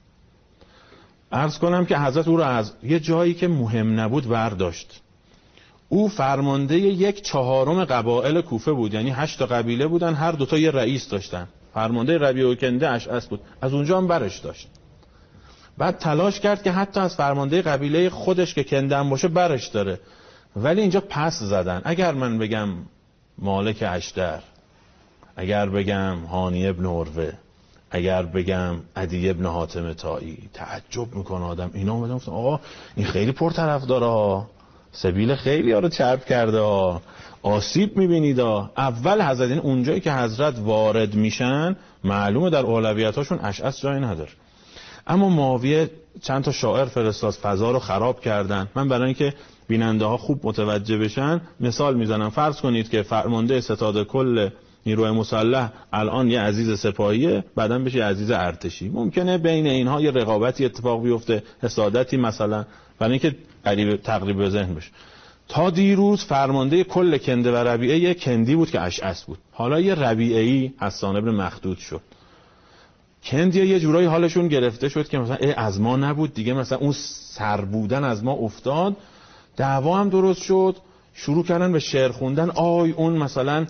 عرض کنم که حضرت او رو از یه جایی که مهم نبود برداشت. او فرمانده یک چهارم قبایل کوفه بود، یعنی هشت تا قبیله بودن، هر دوتا یه رئیس داشتن. فرمانده ربیع و کنده اشعث بود، از اونجا هم برش داشت. بعد تلاش کرد که حتی از فرمانده قبیله خودش که کنده هم باشه برش داره، ولی اینجا پس زدن. اگر من بگم مالک اشتر، اگر بگم هانی ابن عروه، اگر بگم عدی ابن حاتم طایی، تعجب میکنه آدم. اینا اومدن گفتن آقا این خیلی پرطرفداره ها، سبیل خیلی ها رو چرب کرده ها، آسیب میبینید ها. اول حضرت، این اونجایی که حضرت وارد میشن معلومه در اولویت هاشون اشعث جای نداره. اما معاویه چند تا شاعر فرستاد، فضا رو خراب کردن. من برای اینکه بیننده ها خوب متوجه بشن مثال میزنم. فرض کنید که فرمانده ستاد کل نیروی مسلح الان یه عزیز سپاهیه، بعداً بشه عزیز ارتشی. ممکنه بین اینها یه رقابتی اتفاق بیفته، حسادتی مثلا، برای اینکه قریب تقریب به ذهن بشه. تا دیروز فرمانده کل کنده و ربیعه یه کندی بود که اشعث بود، حالا یه ربیعه‌ای حسان ابن مخدود شد. کندیا یه جورایی حالشون گرفته شد که مثلا ای از ما نبود دیگه، مثلا اون سر بودن از ما افتاد. دعوا هم درست شد، شروع کردن به شعر خوندن، آی اون مثلا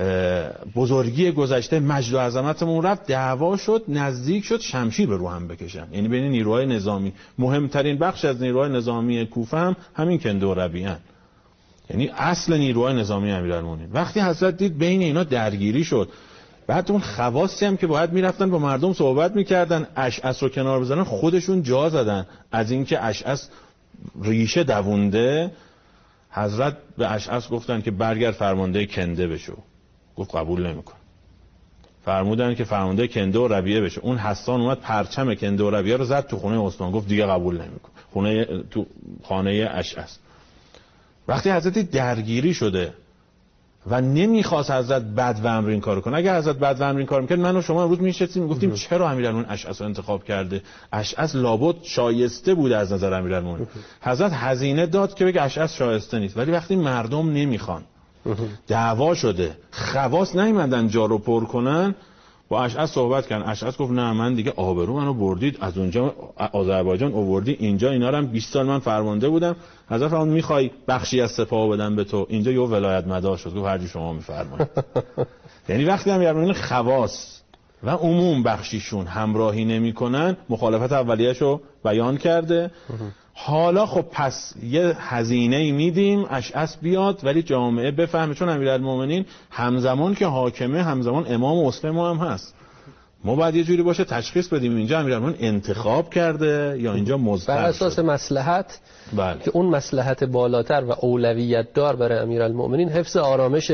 بزرگی گذشته مجد و عظمتمون رفت. دعوا شد، نزدیک شد شمشیر به رو هم بکشن، یعنی بین نیروهای نظامی. مهمترین بخش از نیروهای نظامی کوفه هم همین کنده و ربیعن، یعنی اصل نیروهای نظامی امیرالمومنین. وقتی حضرت دید بین اینا درگیری شد، بعد اون خواصی هم که باید میرفتن با مردم صحبت میکردن، اشعث رو کنار بزنن، خودشون جا زدن. از اینکه اشعث ریشه دوونده، حضرت به اشعث گفتن که برگرد فرمانده کنده بشو. گفت قبول نمیکن. فرمودن که فرمانده کنده و ربیعه بشه. اون حسان اومد پرچم کنده و ربیعه رو زد تو خونه عثمان، گفت دیگه قبول نمیکن. خونه تو خانه اشعث. وقتی حضرت درگیری شده و نمیخواست حضرت بد و امر این کارو کنه، اگه حضرت بد و امر این کارو میکرد من و شما امروز میشستیم میگفتیم چرا امیرالمومنین اشعث رو انتخاب کرده، اشعث لابد شایسته بوده از نظر امیرالمومنین. حضرت هزینه داد که بگه اشعث شایسته نیست، ولی وقتی مردم نمیخوان، دعوا شده، خواص نیومدن جا رو پر کنن، با اشعث صحبت کردن. اشعث گفت نه من دیگه آبرو منو بردید، از اونجا آذربایجان آوردی اینجا، اینا رو هم بیست سال من فرمانده بودم. حضرت فرمود میخوای بخشی از سپاه بدم به تو؟ اینجا یه ولایت مدار شد. گفت هر جور شما میفرمایید. یعنی وقتی هم یعنی خواص و عموم بخشیشون همراهی نمیکنن، مخالفت اولیه‌شو بیان کرده. حالا خب پس یه هزینه‌ای میدیم اشعث بیاد، ولی جامعه بفهمه، چون امیرالمومنین همزمان که حاکمه همزمان امام و اسلام هم هست. ما باید یه جوری باشه تشخیص بدیم اینجا امیرالمومنین انتخاب کرده یا اینجا مضطر بر اساس شده. مصلحت، بله. که اون مصلحت بالاتر و اولویت دار برای امیرالمومنین حفظ آرامش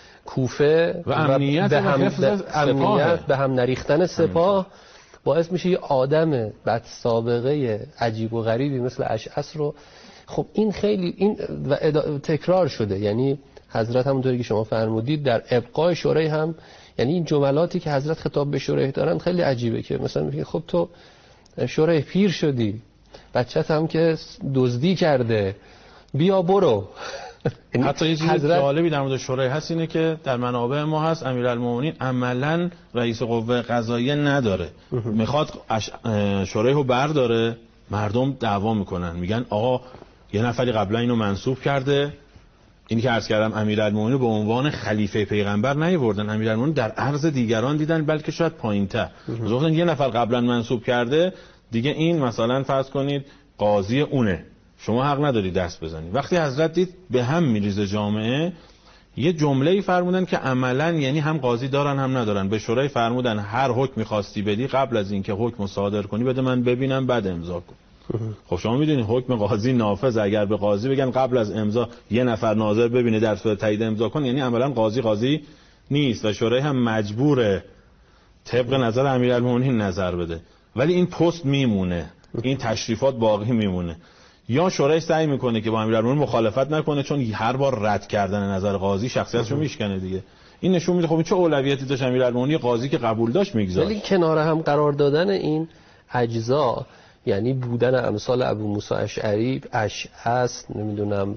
کوفه و امنیت و, به هم حفظ امنیت به هم نریختن سپاه باعث میشه یه آدم بد سابقه عجیب و غریبی مثل اشعث رو، خب این خیلی این و تکرار شده. یعنی حضرت همونطوری که شما فرمودید در ابقای شورای هم، یعنی این جملاتی که حضرت خطاب به شورای دارن خیلی عجیبه، که مثلا میگه خب تو شورای پیر شدی، بچت هم که دزدی کرده، بیا برو. حتی یه چیز حضرت... جالبی در مورد شورای هست اینه که در منابع ما هست امیرالمومنین عملاً رئیس قوه قضاییه نداره. میخواد اش... شورای رو برداره، مردم دعوا میکنن، میگن آقا یه نفری قبلا اینو منسوب کرده، اینی که عرض کردم امیرالمومنین به عنوان خلیفه پیغمبر نیاوردن، امیرالمومنین در عرض دیگران دیدن، بلکه شاید پایین‌تر. گفتن یه نفر قبلا منسوب کرده دیگه، این مثلا فرض کنید قاضی اونه، شما حق نداری دست بزنی. وقتی حضرت دید به هم میریزه جامعه، یه جمله‌ای فرمودن که عملاً یعنی هم قاضی دارن هم ندارن. به شورای فرمودن هر حکمی خواستی بدی قبل از اینکه حکم صادر کنی بده من ببینم بعد امضا کن. خب شما میدونید حکم قاضی نافذ، اگر به قاضی بگن قبل از امضا یه نفر ناظر ببینه در صورت تایید امضا کن، یعنی عملاً قاضی قاضی نیست و شورای هم مجبوره طبق نظر امیرالمومنین نظر بده. ولی این پست میمونه، این تشریفات باقی میمونه. یا شورای سعی میکنه که با امیرالمومنین مخالفت نکنه، چون هر بار رد کردن نظر قاضی شخصیتشو میشکنه دیگه. این نشون میده خب این چه اولویتی داشت امیرالمومنین، قاضی که قبول داشت میگذاشت. ولی کنار هم قرار دادن این اجزا، یعنی بودن امثال ابو موسی اشعری، اشعث، نمیدونم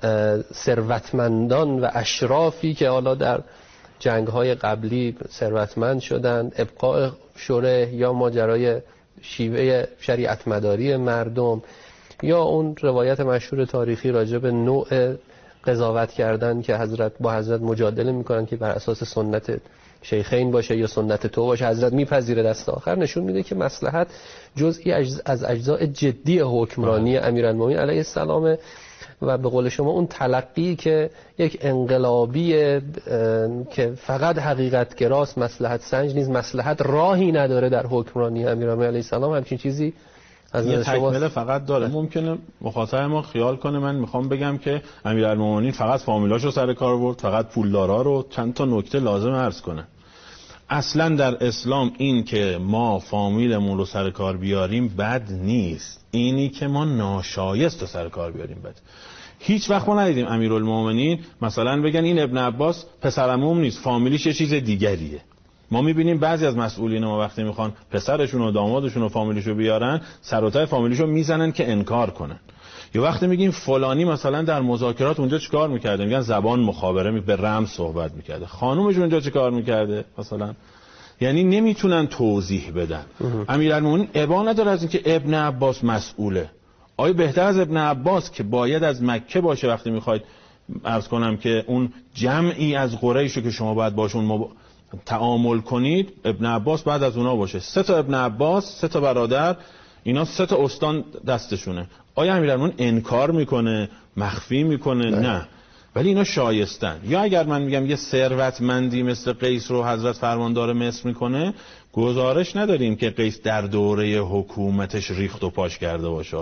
ثروتمندان و اشرافی که حالا در جنگ‌های قبلی ثروتمند شدن، ابقاء شوره، یا ماجرای شیوه شریعت مداری مردم، یا اون روایت مشهور تاریخی راجع به نوع قضاوت کردن که حضرت با حضرت مجادله میکنن که بر اساس سنت شیخین باشه یا سنت تو باشه، حضرت میپذیره دست آخر، نشون میده که مصلحت جزئی از اجزاء جدی حکمرانی امیرالمومنین علیه السلام و به قول شما اون تلقی که یک انقلابی که فقط حقیقت گراست، مصلحت سنج نیست، مصلحت راهی نداره در حکمرانی امیرالمومنین علیه السلام، همچین چیزی از یه تکمله فقط داره. ممکنه مخاطب ما خیال کنه من میخوام بگم که امیرالمومنین فقط فامیلاشو سر کار برد، فقط پولدارا رو. چند تا نکته لازم عرض کنه. اصلا در اسلام این که ما فامیلمون رو سر کار بیاریم بد نیست، اینی که ما ناشایست رو سر کار بیاریم بد. هیچ وقت ما ندیدیم امیرالمومنین مثلا بگن این ابن عباس پسرعموم نیست، فامیلیش یه چیز دیگریه. ما میبینیم بعضی از مسئولین ما وقتی میخوان پسرشون و دامادشون و فامیلیشو بیارن، سر و ته فامیلیشو میزنن که انکار کنن. یا وقتی میگیم فلانی مثلا در مذاکرات اونجا چیکار میکرده، میگن زبان مخابره می به رمز صحبت میکرده. خانومش اونجا چیکار میکرده مثلا، یعنی نمیتونن توضیح بدن. امیرالمومنین ابا نداره از اینکه ابن عباس مسئوله. آیا بهتر از ابن عباس که باید از مکه باشه وقتی میخواید عرض کنم که اون جمعی از قریشو که شما باید باشون مب... تعامل کنید، ابن عباس بعد از اونا باشه؟ سه تا ابن عباس، سه تا برادر، اینا سه تا استان دستشونه. آیا امیرالمومنین انکار میکنه، مخفی میکنه؟ نه, نه. ولی اینا شایستن. یا اگر من میگم یه ثروتمندی مثل قیس رو حضرت فرماندار مصر میکنه، گزارش نداریم که قیس در دوره حکومتش ریخت و پاش کرده باشه.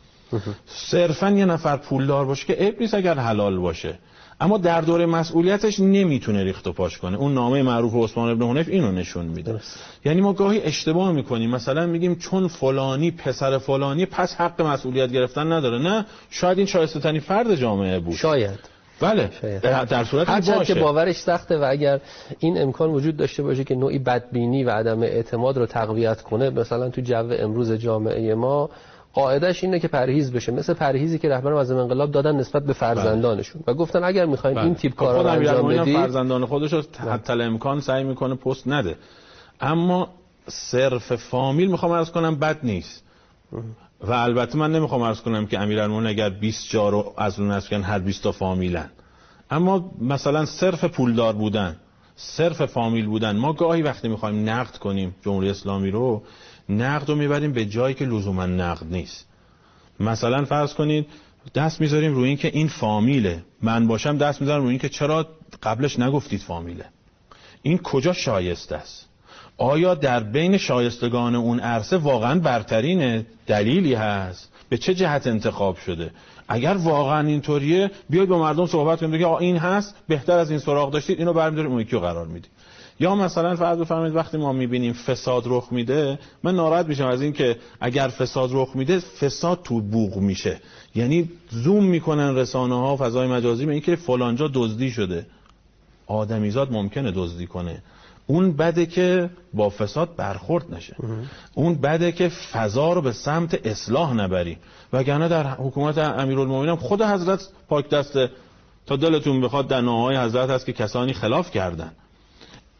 صرفا یه نفر پولدار باشه که عیب نیست اگر حلال باشه، اما در دوره مسئولیتش نمیتونه ریخت و پاش کنه. اون نامه معروف عثمان ابن حنیف اینو نشون میده. درست. یعنی ما گاهی اشتباه میکنیم، مثلا میگیم چون فلانی پسر فلانی پس حق مسئولیت گرفتن نداره. نه، شاید این شایسته ترین فرد جامعه بود. شاید. بله، شاید. در صورت هرچند که باورش سخته و اگر این امکان وجود داشته باشه که نوعی بدبینی و عدم اعتماد رو تقویت کنه، مثلا تو جو امروز جامعه ما قاعدش اینه که پرهیز بشه، مثل پرهیزی که رهبر معظم انقلاب دادن نسبت به فرزندانشون و گفتن اگر میخواین این تیپ کارا رو انجام بدید، فرزندان خودش رو حتی الامکان سعی میکنه پست نده. اما صرف فامیل میخوام عرض کنم بد نیست. و البته من نمیخوام عرض کنم که امیرالمومنین اگر بیست جا رو از اون نسل هر بیست تا فامیلن، اما مثلا صرف پولدار بودن، صرف فامیل بودن، ما گاهی وقتی میخوایم نقد کنیم جمهوری اسلامی رو، نقد رو میبریم به جایی که لزوما نقد نیست. مثلا فرض کنید دست میذاریم روی این که این فامیله، من باشم دست میذارم روی این که چرا قبلش نگفتید فامیله. این کجا شایسته است؟ آیا در بین شایستگان اون عرصه واقعا برترین دلیلی هست؟ به چه جهت انتخاب شده؟ اگر واقعا اینطوریه بیاید با مردم صحبت کنید که این هست، بهتر از این سراغ داشتید، اینو برمی‌دارید اون یکی رو قرار میدید. یا مثلا فرض بفرمایید وقتی ما میبینیم فساد رخ میده، من ناراحت میشم از این که اگر فساد رخ میده فساد تو بوق میشه، یعنی زوم میکنن رسانه ها و فضای مجازی به این که فلانجا دزدی شده. آدمیزاد ممکنه دزدی کنه، اون بده که با فساد برخورد نشه، اون بده که فضا رو به سمت اصلاح نبری. وگرنه در حکومت امیرالمومنین خود حضرت پاک دسته، تا دلتون بخواد در نامه‌های حضرت هست که کسانی خلاف کردن.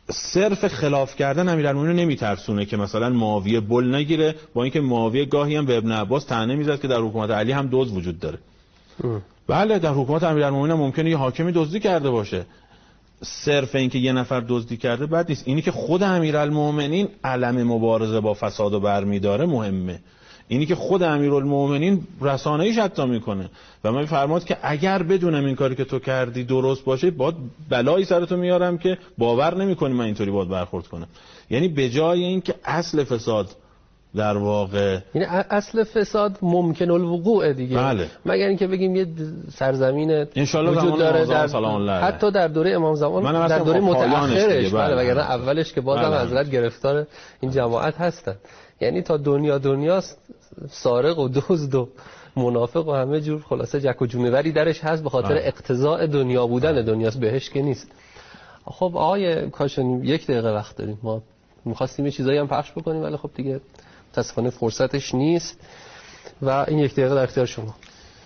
صرف خلاف کردن امیرالمومنین نمیترسونه که مثلا معاویه بل نگیره، با اینکه معاویه گاهی هم به ابن عباس طعنه میزد که در حکومت علی هم دزد وجود داره. ام. بله در حکومت امیرالمومنین ممکنه یه حاکمی دزدی کرده باشه، صرف اینکه یه نفر دزدی کرده بد نیست، اینی که خود امیرالمومنین علم مبارزه با فساد و برمیداره مهمه. اینی که خود امیرالمومنین رسانه‌ایش حتی میکنه و من فرماد که اگر بدونم این کاری که تو کردی درست باشه باید بلایی سرتو میارم که باور نمیکنی من اینطوری باید برخورد کنم. یعنی به جای اینکه اصل فساد در واقع، یعنی اصل فساد ممکن الوقوع دیگه، بله. مگر اینکه بگیم یه سرزمین وجود داره در حتی در دوره امام زمان، در دوره متأخرش، بله، وگرنه اولش که بازم بله. حضرت گرفتار این جماعت هستن. یعنی تا دنیا دنیاست سارق و دزد و منافق و همه جور خلاصه جک و جونوری درش هست، به خاطر اقتضاء دنیا بودن دنیاست، بهش که نیست. خب آقای کاشانی یک دقیقه وقت داریم، ما می‌خواستیم یه چیزایی هم پخش بکنیم ولی خب دیگه متأسفانه فرصتش نیست و این یک دقیقه در اختیار شما.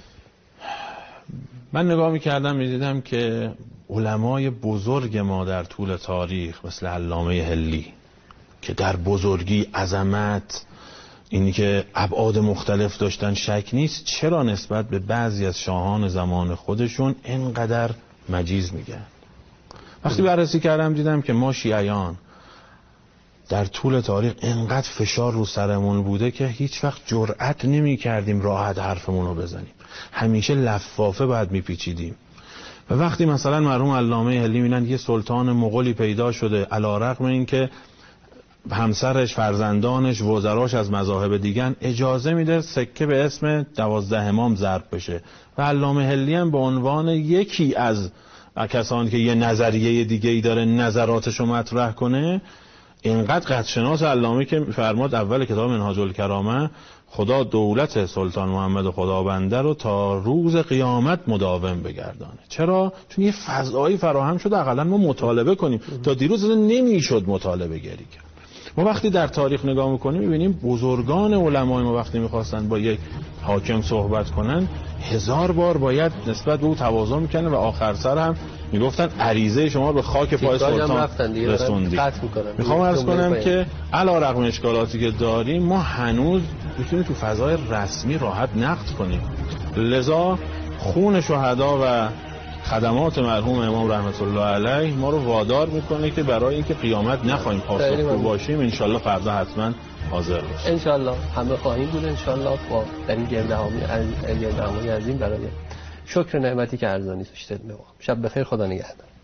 من نگاه می‌کردم می‌دیدم که علمای بزرگ ما در طول تاریخ مثل علامه حلی که در بزرگی، عظمت، اینی که ابعاد مختلف داشتن شک نیست، چرا نسبت به بعضی از شاهان زمان خودشون اینقدر مجیز میگن؟ وقتی بررسی کردم دیدم که ما شیعیان در طول تاریخ اینقدر فشار رو سرمون بوده که هیچ وقت جرأت نمی کردیم راحت حرفمون رو بزنیم، همیشه لفافه باید میپیچیدیم. و وقتی مثلا مرحوم علامه حلی میگن یه سلطان مغولی پیدا شده علیرغم اینکه همسرش، فرزندانش، وزراش از مذاهب دیگن، اجازه میده سکه به اسم دوازده امام ضرب بشه و علامه حلی هم به عنوان یکی از کسانی که یه نظریه دیگه ای داره نظراتشو مطرح کنه، اینقدر قدرشناس علامه که فرماد اول کتاب منهاج الکرامه خدا دولت سلطان محمد خدابنده رو تا روز قیامت مداوم بگردانه. چرا؟ چون یه فضایی فراهم شده حداقل ما مطالبه کنیم. تا دیروز نمیشد مطالبه گری کرد. ما وقتی در تاریخ نگاه میکنیم میبینیم بزرگان علمای ما وقتی میخواستن با یک حاکم صحبت کنن هزار بار باید نسبت به او تواضع میکنن و آخر سر هم میگفتن عریضه شما به خاک پای سلطان رسوندی. میخوام عرض کنم که علیرغم اشکالاتی که داریم ما هنوز میتونیم تو فضای رسمی راحت نقد کنیم. لذا خون شهدا و خدمات مرحوم امام رحمت الله علیه ما رو وادار میکنه که برای اینکه قیامت نخواهیم پاسخگو باشیم انشالله فردا حتما حاضر باشیم. انشالله همه خواهیم بود انشالله با در این گردهمایی گردهمایی عظیم برای شکر نعمتی که ارزانی داشته. شب بخیر، خدا نگهدار.